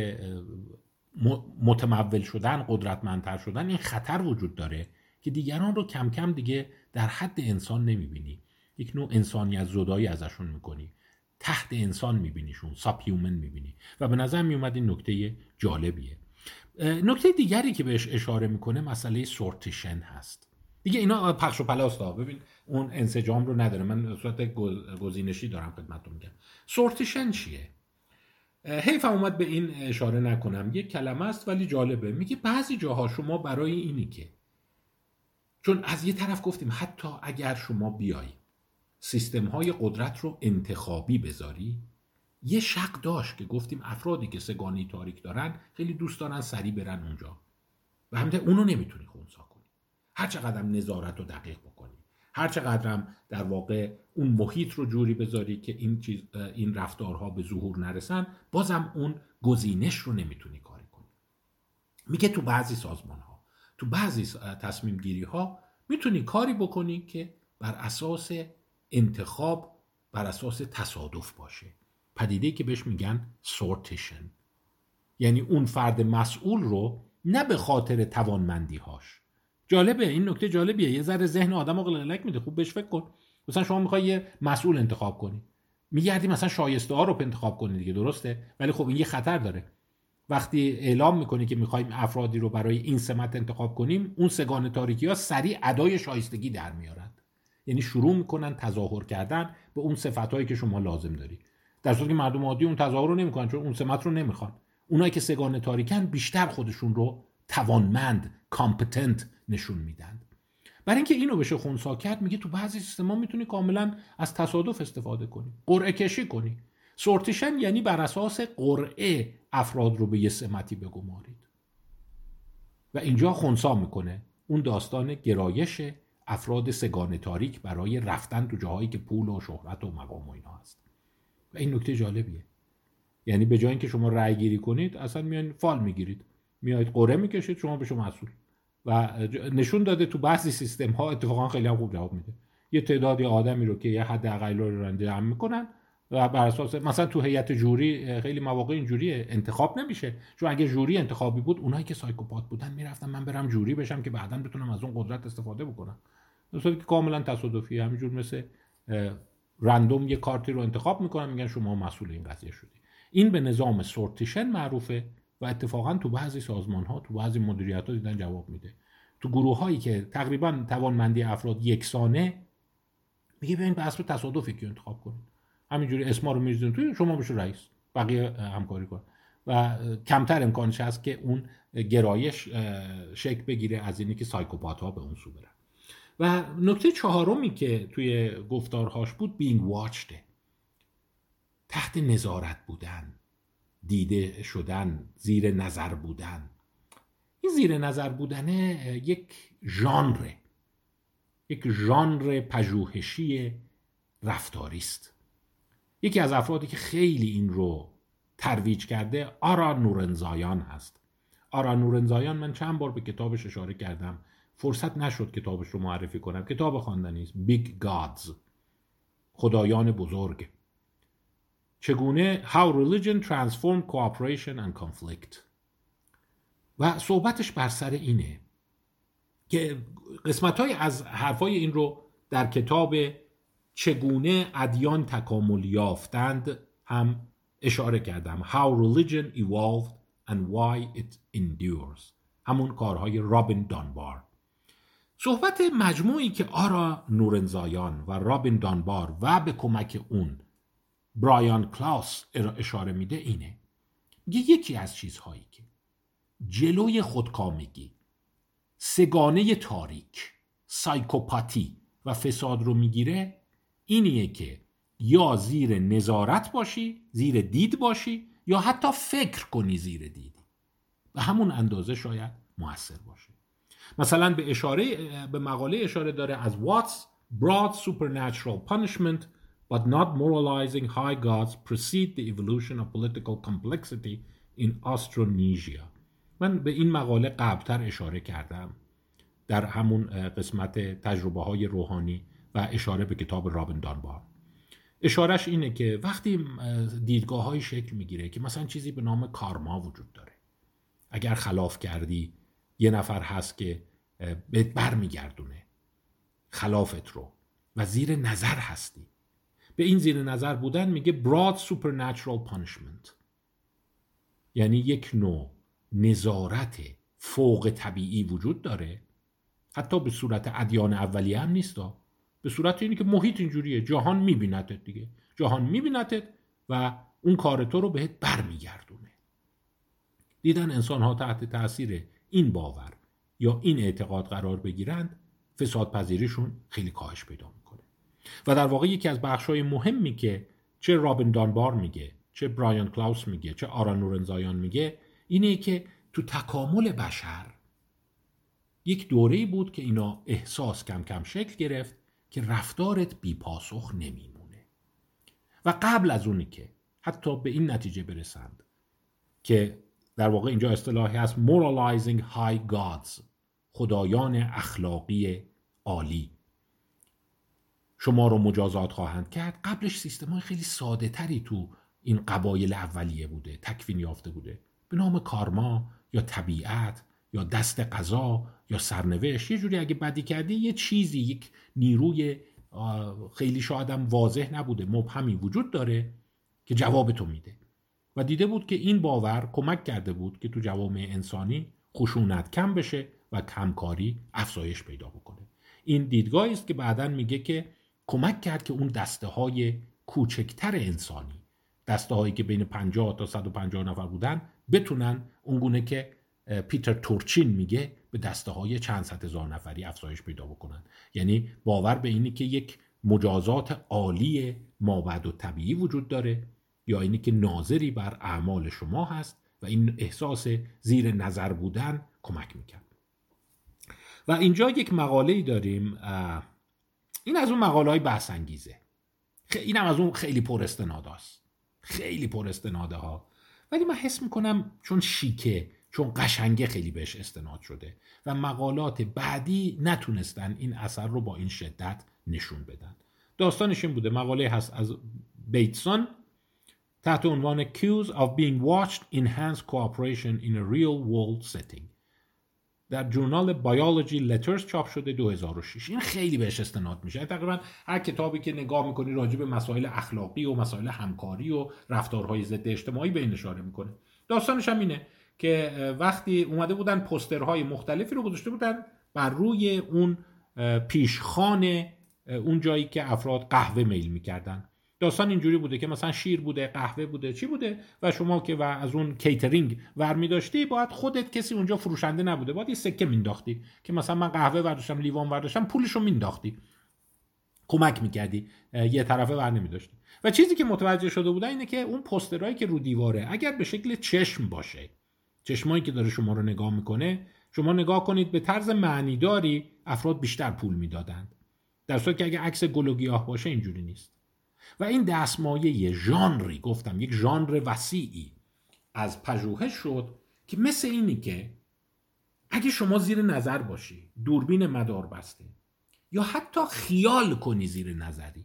A: متمول شدن، قدرتمندتر شدن، این خطر وجود داره که دیگران رو کم کم دیگه در حد انسان نمیبینی، یک نوع انسانیت زدایی ازشون میکنی، تحت انسان میبینیشون، ساب هیومن میبینی. و به نظر میومد این نکته جالبیه. نکته دیگری که بهش اشاره میکنه مسئله سورتیشن هست. دیگه اینا پخش و پلاستا، ببین اون انسجام رو نداره. من صورت گزینشی دارم خدمتتون میگم. سورتیشن چیه؟ حیف اومد به این اشاره نکنم، یک کلمه است ولی جالبه. میگه بعضی جاها شما برای اینی که، چون از یه طرف گفتیم حتی اگر شما بیای سیستم های قدرت رو انتخابی بذاری، یه شق داشت که گفتیم افرادی که سگانه تاریک دارن خیلی دوست دارن سریع برن اونجا و همینطور اونو نمیتونی خنثی کنی. هر چقدر نظارت رو دقیق بکنی، هر چقدر هم در واقع اون محیط رو جوری بذاری که این رفتارها به ظهور نرسن، بازم اون گزینش رو نمیتونی کاری کنی. میگه تو بعضی سازمان ها، تو بعضی تصمیم گیری ها میتونی کاری بکنی که بر اساس انتخاب، بر اساس تصادف باشه. پدیده‌ای که بهش میگن سورتیشن، یعنی اون فرد مسئول رو نه به خاطر توانمندی‌هاش. جالبه، این نکته جالبیه، یه ذره ذهن آدمو قلقلک میده. خوب بهش فکر کن. مثلا شما میخوای یه مسئول انتخاب کنی، میگردی مثلا شایسته ها رو انتخاب کنی دیگه، درسته؟ ولی خب این یه خطر داره. وقتی اعلام میکنی که میخوایم افرادی رو برای این سمت انتخاب کنیم، اون سگان تاریکی ها سریع ادای شایستگی در میارن، یعنی شروع میکنن تظاهر کردن به اون صفتایی که شما لازم داری، در صورتی که مردم عادی اون تظاهر رو نمیکنن چون اون سمت رو نمیخوان. اونایی که سگان تاریکن بیشتر خودشون رو توانمند، کامپتنت نشون میدن. برای اینکه اینو بشه خنثی کرد، میگه تو بعضی سیستما میتونی کاملا از تصادف استفاده کنی، قرعه کشی کنی. سورتیشن یعنی بر اساس قرعه افراد رو به یه سمتی بگمارید. و اینجا خنثی میکنه اون داستان گرایش افراد سگان تاریک برای رفتن تو جاهایی که پول و شهرت و مقام و اینا هست. و این نکته جالبیه. یعنی به جای اینکه شما رأی گیری کنید، اصلا میان فال میگیرید، میایید قرعه میکشید، شما بشو مسئول. و نشون داده تو بعضی سیستم ها اتفاقا خیلی هم خوب جواب میده. یه تعدادی آدمی رو که یه حد اقل رو جمع میکنن و بر اساس مثلا تو هیئت جوری خیلی مواقع اینجوریه، انتخاب نمیشه، چون اگه جوری انتخابی بود اونایی که سایکوپات بودن میرفتن من برم جوری بشم که بعداً بتونم از اون قدرت استفاده بکنم. در صورتی که کاملا تصادفیه، همینجور مثل رندوم یه کارتی رو انتخاب میکنن، میگن شما مسئول این قضیه شدی. این به نظام سورتیشن معروفه و اتفاقا تو بعضی سازمان‌ها، تو بعضی مدیریت‌ها دیدن جواب میده. تو گروه‌هایی که تقریبا توانمندی افراد یکسانه، میگه ببین به حسب تصادفی که انتخاب کنید، همینجوری اسما رو می‌ریزین توی، شما بشو رئیس، بقیه همکاری کن. و کمتر امکانش هست که اون گرایش شکل بگیره از اینی که سایکوپات‌ها به اون سو برن. و نکته چهارمی که توی گفتارهاش بود being watched، تحت نظارت بودن، دیده شدن، زیر نظر بودن. این زیر نظر بودنه یک ژانر پژوهشی رفتاری است. یکی از افرادی که خیلی این رو ترویج کرده آرا نورنزایان هست. آرا نورنزایان من چند بار به کتابش اشاره کردم، فرصت نشد کتابش رو معرفی کنم. کتاب خواندنی است، Big Gods، خدایان بزرگ. چگونه How Religion Transformed Cooperation and Conflict. و صحبتش بر سر اینه که قسمت‌های از حرفای این رو در کتاب چگونه ادیان تکامل یافتند هم اشاره کردم، How Religion Evolved and Why It Endures، همون کارهای رابین دانبار. صحبت مجموعی که آرا نورنزایان و رابین دانبار و به کمک اون برایان کلاوس اشاره میده اینه، یکی از چیزهایی که جلوی خودکامگی، سگانه تاریک، سایکوپاتی و فساد رو میگیره اینیه که یا زیر نظارت باشی، زیر دید باشی، یا حتی فکر کنی زیر دیدی و همون اندازه شاید مؤثر باشه. مثلا به مقاله اشاره داره از Watts broad supernatural punishment but not moralizing high gods precede the evolution of political complexity in Austronesia. من به این مقاله قبلتر اشاره کردم در همون قسمت تجربه های روحانی و اشاره به کتاب رابین دانبار. اشارش اینه که وقتی دیدگاه های شکل میگیره که مثلا چیزی به نام کارما وجود داره، اگر خلاف کردی یه نفر هست که بهت بر میگردونه خلافت رو و زیر نظر هستی. به این زیر نظر بودن میگه broad supernatural punishment، یعنی یک نوع نظارت فوق طبیعی وجود داره، حتی به صورت ادیان اولیه هم نیست، به صورت اینی که محیط اینجوریه، جهان میبینتت دیگه، جهان میبینتت و اون کار تو رو بهت بر میگردونه. دیدن انسان ها تحت تأثیر این باور یا این اعتقاد قرار بگیرند، فساد پذیریشون خیلی کاهش پیدا میکنه. و در واقع یکی از بخشای مهمی که چه رابین دانبار میگه، چه برایان کلاوس میگه، چه آرا نورنزایان میگه، اینه که تو تکامل بشر یک دوره‌ای بود که اینا احساس کم کم شکل گرفت که رفتارت بی پاسخ نمیمونه. و قبل از اونی که حتی به این نتیجه برسند که در واقع اینجا اصطلاحی هست moralizing high gods، خدایان اخلاقی عالی شما رو مجازات خواهند کرد، قبلش سیستم‌های خیلی ساده تری تو این قبایل اولیه بوده، تکوین یافته بوده، به نام کارما یا طبیعت یا دست قضا یا سرنوشت. یه جوری اگه بدی کردی یه چیزی، یک نیروی خیلی شاید هم واضح نبوده، مبهمی وجود داره که جواب تو میده. و دیده بود که این باور کمک کرده بود که تو جوامع انسانی خشونت کم بشه و همکاری افزایش پیدا بکنه. این دیدگاهی است که بعداً میگه که کمک کرد که اون دسته‌های کوچکتر انسانی، دسته‌هایی که بین 50 تا 150 نفر بودن، بتونن اونگونه که پیتر تورچین میگه به دسته‌های چند صد هزار نفری افزایش پیدا بکنن. یعنی باور به اینی که یک مجازات عالی مابعد و طبیعی وجود داره، یا اینی که ناظری بر اعمال شما هست و این احساس زیر نظر بودن کمک میکرد. و اینجا یک مقاله‌ای داریم، این از اون مقاله‌های بحث انگیزه، اینم از اون خیلی پر استناداست، خیلی پر استناده ها، ولی من حس میکنم چون شیکه، چون قشنگه، خیلی بهش استناد شده و مقالات بعدی نتونستن این اثر رو با این شدت نشون بدن. داستانش این بوده، مقاله هست از بیتسون تحت عنوان Cues of being watched enhance cooperation in a real world setting، در جورنال بایولوژی لترز چاپ شده 2006. این خیلی بهش استناد میشه. تقریبا هر کتابی که نگاه میکنی راجع به مسائل اخلاقی و مسائل همکاری و رفتارهای ضد اجتماعی به این اشاره میکنه. داستانش هم اینه که وقتی اومده بودن پوسترهای مختلفی رو گذاشته بودن بر روی اون پیشخوان اون جایی که افراد قهوه میل میکردن. داستان اینجوری بوده که مثلا شیر بوده، قهوه بوده، چی بوده، و شما که و از اون کیترینگ ورمی داشتی، باید خودت، کسی اونجا فروشنده نبوده، باید یه سکه مینداختی که مثلا من قهوه ورداشتم، لیوان ورداشتم، پولشو مینداختی، کمک میکردی، یه طرفه ور نمیداشتی. و چیزی که متوجه شده بودن اینه که اون پوسترایی که رو دیواره اگر به شکل چشم باشه، چشمایی که داره شما رو نگاه میکنه، شما نگاه کنید به طرز معنیداری، افراد بیشتر پول میدادند، در صورتی که اگه عکس گل و گیاه باشه اینجوری نیست. و این دستمایه ژانری، گفتم یک ژانر وسیعی از پژوهش شد که مثل اینی که اگه شما زیر نظر باشی، دوربین مدار بسته، یا حتی خیال کنی زیر نظری،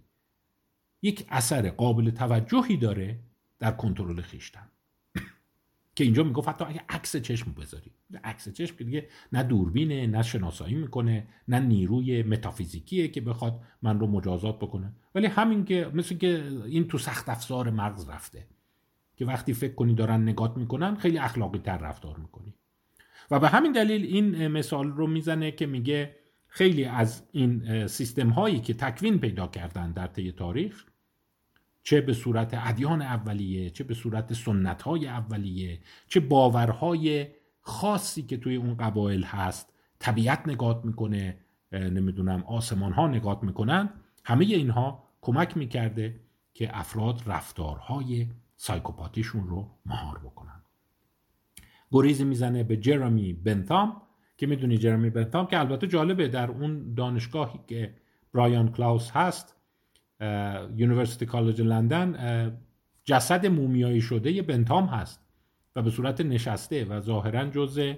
A: یک اثر قابل توجهی داره در کنترل خویشتن. که اینجا میگفت حتی اگه عکس چشم بذاری، عکس چشم که دیگه نه دوربینه، نه شناسایی میکنه، نه نیروی متافیزیکیه که بخواد من رو مجازات بکنه، ولی همین که مثل که این تو سخت افزار مغز رفته که وقتی فکر کنی دارن نگات میکنن خیلی اخلاقی تر رفتار میکنی. و به همین دلیل این مثال رو میزنه که میگه خیلی از این سیستم هایی که تکوین پیدا کردن در طی تاریخ، چه به صورت ادیان اولیه، چه به صورت سنت‌های اولیه، چه باورهای خاصی که توی اون قبایل هست، طبیعت نگات میکنه، نمیدونم آسمان‌ها نگات میکنن، همه اینها کمک میکرده که افراد رفتارهای سایکوپاتیشون رو مهار بکنن. گریزی میزنه به جرمی بنتام که میدونی جرمی بنتام که البته جالبه در اون دانشگاهی که برایان کلاوس هست، یونیورسیتی کالج لندن، جسد مومیایی شده بنتام هست و به صورت نشسته و ظاهرا جزء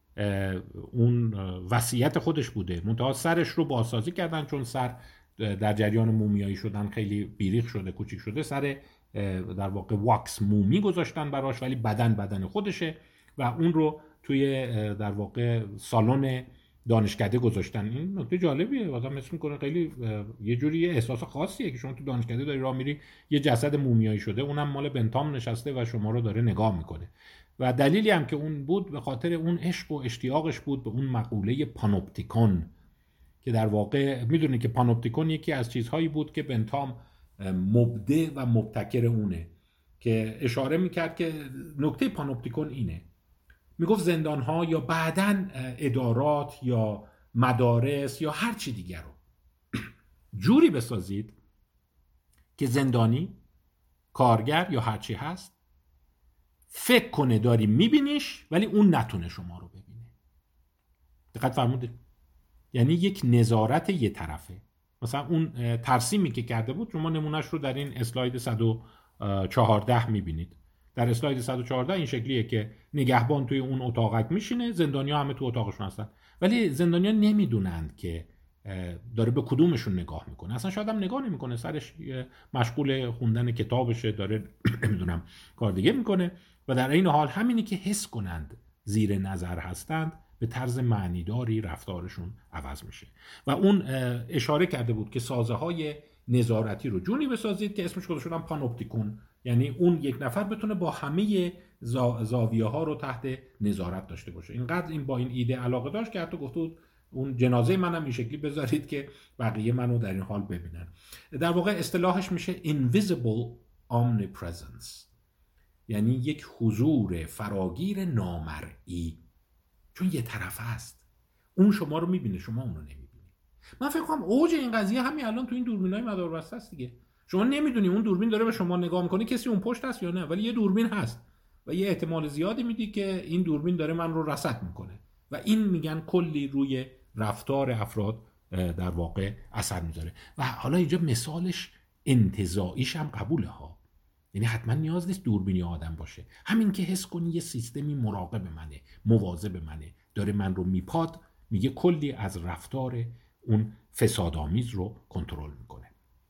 A: اون وصیت خودش بوده، منتها سرش رو بازسازی کردن چون سر در جریان مومیایی شدن خیلی بیریق شده، کوچیک شده، سر در واقع واکس مومی گذاشتن براش، ولی بدن خودشه و اون رو توی در واقع سالن دانشکده گذاشتن. این نکته جالبیه، آدم حس میکنه خیلی یه جوری احساس خاصیه که شما تو دانشکده داری راه میری، یه جسد مومیایی شده، اونم مال بنتام نشسته و شما رو داره نگاه میکنه. و دلیلی هم که اون بود به خاطر اون عشق و اشتیاقش بود به اون مقوله پانوپتیکون، که در واقع میدونی که پانوپتیکون یکی از چیزهایی بود که بنتام مبدع و مبتکر اونه، که اشاره میکرد که نکته پانوپتیکون اینه، میگفت زندانها یا بعدن ادارات یا مدارس یا هر چی دیگر رو جوری بسازید که زندانی، کارگر یا هر چی هست فکر کنه داری میبینیش ولی اون نتونه شما رو ببینه. دقت فرمودید؟ یعنی یک نظارت یه طرفه. مثلا اون ترسیمی که کرده بود، شما نمونهش رو در این اسلاید 114 میبینید. در اسلاید 114 این شکلیه که نگهبان توی اون اتاقک میشینه، زندانیا همه تو اتاقشون هستن، ولی زندانیا نمیدونند که داره به کدومشون نگاه میکنه. اصلا شاید هم نگاه نمیکنه، سرش مشغول خوندن کتابشه، داره نمیدونم کار دیگه میکنه، و در این حال همینی که حس کنند زیر نظر هستند به طرز معنیداری رفتارشون عوض میشه. و اون اشاره کرده بود که سازه های نظارتی رو جونی بسازید که اسمش گذاشتن پانوپتیکون، یعنی اون یک نفر بتونه با همه زاویه ها رو تحت نظارت داشته باشه. اینقدر این با این ایده علاقه داشت که حتی گفته بود اون جنازه منم این شکلی بذارید که بقیه منو در این حال ببینن. در واقع اصطلاحش میشه invisible omnipresence، یعنی یک حضور فراگیر نامرئی، چون یه طرفه است. اون شما رو میبینه، شما اون رو نمیبینی. من فکر کنم اوج این قضیه همین الان تو این دوربینای مداربسته است دیگه. شما نمیدونی اون دوربین داره به شما نگاه میکنه کسی اون پشت است یا نه، ولی یه دوربین هست و یه احتمال زیادی میدی که این دوربین داره من رو رصد میکنه و این میگن کلی روی رفتار افراد در واقع اثر میذاره. و حالا اینجا مثالش انتزاعیش هم قبوله ها، یعنی حتما نیاز نیست دوربینی آدم باشه، همین که حس کنی یه سیستمی مراقب منه، مواظب منه، داره من رو میپاد، میگه کلی از رفتار اون فسادآمیز رو کنترل میکنه.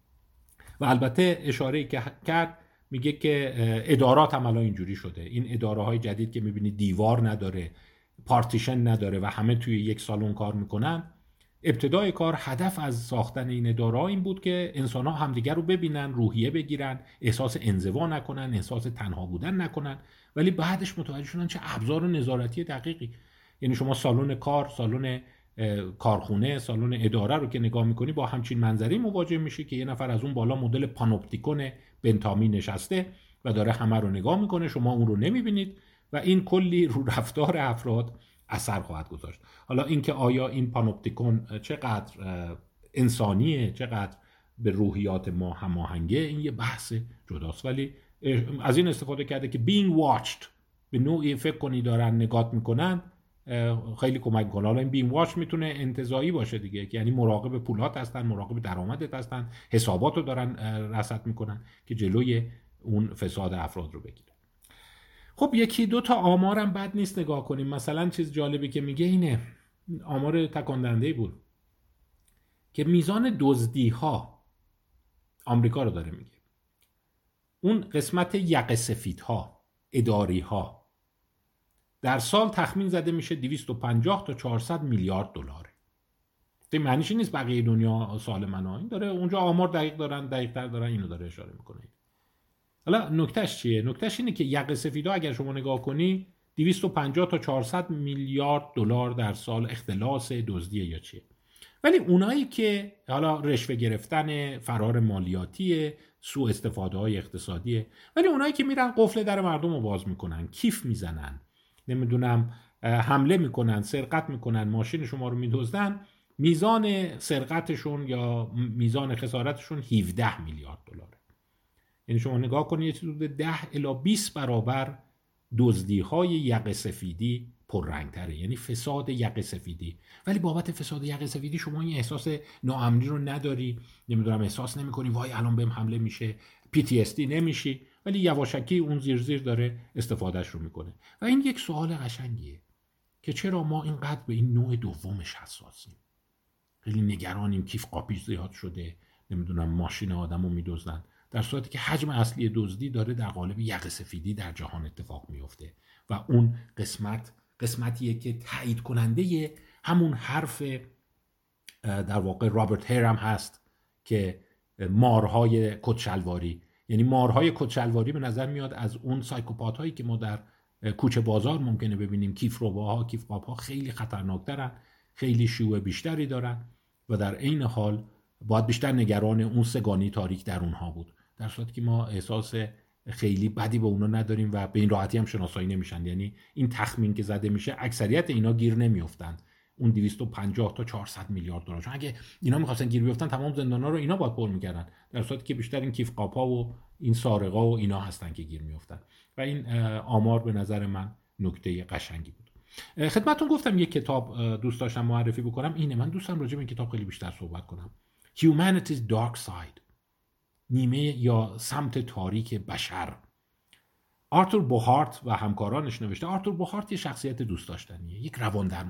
A: و البته اشاره‌ای که کرد میگه که ادارات هم الان اینجوری شده. این اداره های جدید که میبینی دیوار نداره، پارتیشن نداره و همه توی یک سالن کار میکنن، ابتدای کار هدف از ساختن این اداره این بود که انسان‌ها همدیگر رو ببینن، روحیه بگیرن، احساس انزوا نکنن، احساس تنها بودن نکنن. ولی بعدش متوجه شدن چه ابزار نظارتی دقیقی. یعنی شما سالن کار، سالن کارخونه، سالن اداره رو که نگاه میکنی با همچین منظری مواجه میشی که یه نفر از اون بالا مدل پانوپتیکون بنتامی نشسته و داره همه رو نگاه میکنه، شما اون رو نمیبینید و این کلی رو رفتار افراد اثر خواهد گذاشت. حالا اینکه آیا این پانوپتیکون چقدر انسانیه، چقدر به روحیات ما هماهنگه، این یه بحث جداست. ولی از این استفاده کرده که being watched، به نوعی فکر کنی دارن نگات میکنن، خیلی کمک میکنه. حالا این being watched میتونه انتزاعی باشه دیگه، یعنی مراقب پولات هستن، مراقب درآمدت هستن، حساباتو دارن رصد میکنن که جلوی اون فساد افراد رو بگیرن. خب یکی دو تا آمارم بد نیست نگاه کنیم. مثلا چیز جالبی که میگه اینه، آمار تکان دهنده بود که میزان دزدی ها آمریکا رو داره میگه، اون قسمت یقه سفیدها، اداری ها، در سال تخمین زده میشه 250 تا 400 میلیارد دلاره. این معنیش نیست بقیه دنیا سالمن، این داره اونجا آمار دقیق دارن، دقیق‌تر دارن، اینو داره اشاره میکنه. حالا نکتهش چیه؟ نکتهش اینه که یقه سفیدا اگر شما نگاه کنی 250 تا 400 میلیارد دلار در سال اختلاس دزدیه یا چیه. ولی اونایی که حالا رشوه گرفتن، فرار مالیاتیه، سوء استفاده های اقتصادیه، ولی اونایی که میرن قفل در مردم رو باز میکنن، کیف میزنن، نمیدونم حمله میکنن، سرقت میکنن، ماشین شما رو میدزدن، میزان سرقتشون یا میزان خسارتشون 17 میلیارد دلاره. یعنی شما نگاه کنید یه چیز حدود 10 الی 20 برابر دزدی‌های یقه سفیدی پررنگ‌تره، یعنی فساد یقه سفیدی. ولی بابت فساد یقه سفیدی شما این احساس ناامنی رو نداری، نمیدونم احساس نمی‌کنی وای الان بهم حمله میشه، PTSD نمیشی، ولی یواشکی اون زیر داره استفادهش رو میکنه. و این یک سوال قشنگیه که چرا ما اینقدر به این نوع دومش حساسیم، خیلی نگرانیم کیف قاپیش زیاد شده، نمیدونم ماشین آدمو میدزدن، در صورتی که حجم اصلی دزدی داره در قالب یقه سفیدی در جهان اتفاق میفته و اون قسمتیه که تایید کننده همون حرف در واقع رابرت هرم هست که مارهای کتشلواری، یعنی مارهای کتشلواری به نظر میاد از اون سایکوپات هایی که ما در کوچه بازار ممکنه ببینیم، کیف روباها، کیف قاپها خیلی خطرناکترن، خیلی شیوع بیشتری دارن و در عین حال باید بیشتر نگران اون سگانی تاریک در اونها بود، در صورتی که ما احساس خیلی بدی به اونا نداریم و به این راحتی هم شناسایی نمیشن. یعنی این تخمین که زده میشه اکثریت اینا گیر نمیافتن اون 250 تا 400 میلیارد دلار، چون اگه اینا می‌خواستن گیر بیافتن تمام زندانا رو اینا باید پر می‌کردن، در صورتی که بیشتر این کیف قاپا و این سارقا و اینا هستن که گیر میافتن. و این آمار به نظر من نکته قشنگی بود. خدمتتون گفتم یک کتاب دوست داشتم معرفی بکنم، اینه. من دوستم راجع به این کتاب خیلی بیشتر صحبت کنم. Humanity's Dark Side، نیمه یا سمت تاریک بشر. آرتور بوهارت و همکارانش نوشته. آرتور بوهارت یه شخصیت دوست داشتنیه، یک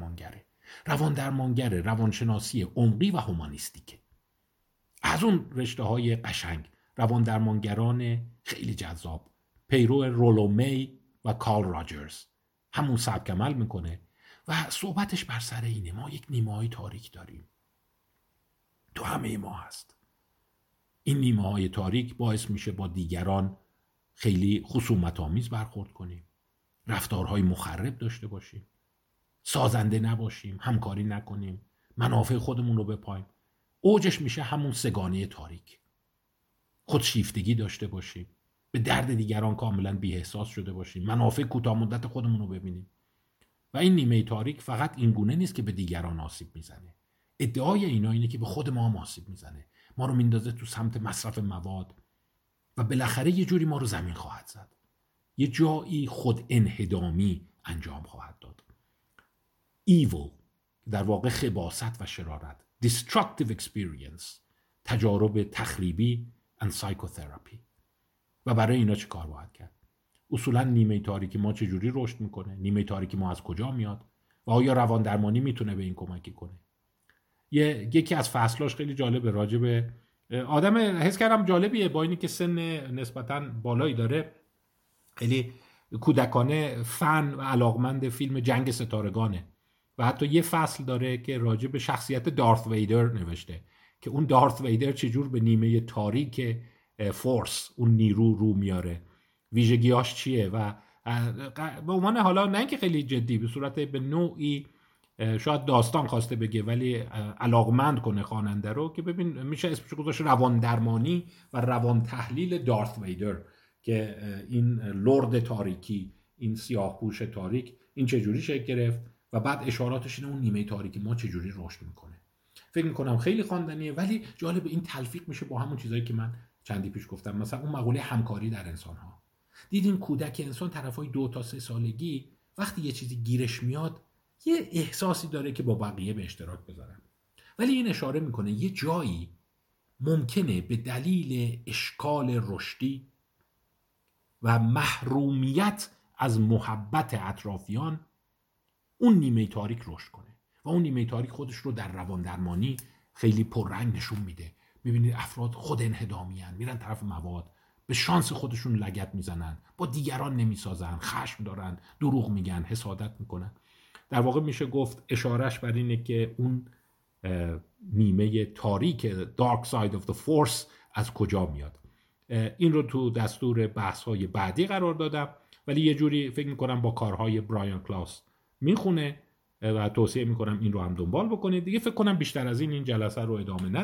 A: روان روانشناسی عمقی و هومانیستیکه، از اون رشته های قشنگ، روان درمانگران خیلی جذاب، پیرو رولو می و کارل راجرز، همون سبک عمل میکنه و صحبتش بر سر اینه ما یک نیمه های تاریک داریم، تو همه ما هست. این نیمه های تاریک باعث میشه با دیگران خیلی خصومت آمیز برخورد کنیم، رفتارهای مخرب داشته باشیم، سازنده نباشیم، همکاری نکنیم، منافع خودمون رو بپاییم. اوجش میشه همون سگانه تاریک. خودشیفتگی داشته باشیم، به درد دیگران کاملا بی‌احساس شده باشیم، منافع کوتاه مدت خودمون رو ببینیم. و این نیمه تاریک فقط این گونه نیست که به دیگران آسیب میزنه. ادعای اینا اینه که به خود ما هم آسیب میزنه، ما رو میندازه تو سمت مصرف مواد و بالاخره یه جوری ما رو زمین خواهد زد، یه جایی خود انهدامی انجام خواهد داد. evil در واقع خباثت و شرارت، destructive experience، تجارب تخریبی and psychotherapy. و برای اینا چه کار باید کرد؟ اصولا نیمه تاریکی ما چجوری رشد میکنه؟ نیمه تاریکی ما از کجا میاد؟ و آیا روان درمانی میتونه به این کمکی کنه؟ یکی از فصلاش خیلی جالبه، راجع به آدم حس کردم جالبیه، با اینی که سن نسبتاً بالایی داره، خیلی کودکانه فن و علاقمند فیلم جنگ ستارگانه و حتی یه فصل داره که راجع به شخصیت دارث ویدر نوشته که اون دارث ویدر چجور به نیمه تاریک فورس، اون نیرو رو میاره، ویژگیاش چیه و به عنوان حالا نه اینکه خیلی جدی، به صورت به نوعی شاید داستان خواسته بگه ولی علاقمند کنه خواننده رو که ببین میشه اسمش گذاشت روان درمانی و روان تحلیل دارث ویدر، که این لرد تاریکی، این سیاه‌پوش تاریک این چجوری شکل گرفت و بعد اشاراتش اینه اون نیمه تاریکی ما چجوری رشد میکنه. فکر میکنم خیلی خواندنیه، ولی جالب این تلفیق میشه با همون چیزایی که من چندی پیش گفتم، مثلا اون مقوله همکاری در انسان‌ها. دیدین کودک انسان طرفای 2 تا 3 سالگی وقتی یه چیزی گیرش میاد یه احساسی داره که با بقیه به اشتراک بذارن، ولی این اشاره میکنه یه جایی ممکنه به دلیل اشکال رشدی و محرومیت از محبت اطرافیان اون نیمه تاریک رشد کنه و اون نیمه تاریک خودش رو در روان درمانی خیلی پررنگ نشون میده. میبینید افراد خود انهدامی هن، میرن طرف مواد، به شانس خودشون لگد میزنن، با دیگران نمیسازن، خشم دارن، دروغ میگن، حسادت میکنن. در واقع میشه گفت اشارش بر اینه که اون نیمه تاریک dark side of the force از کجا میاد. این رو تو دستور بحث‌های بعدی قرار دادم، ولی یه جوری فکر میکنم با کارهای برایان کلاس میخونه و توصیه میکنم این رو هم دنبال بکنید. دیگه فکر کنم بیشتر از این جلسه رو ادامه ندیم.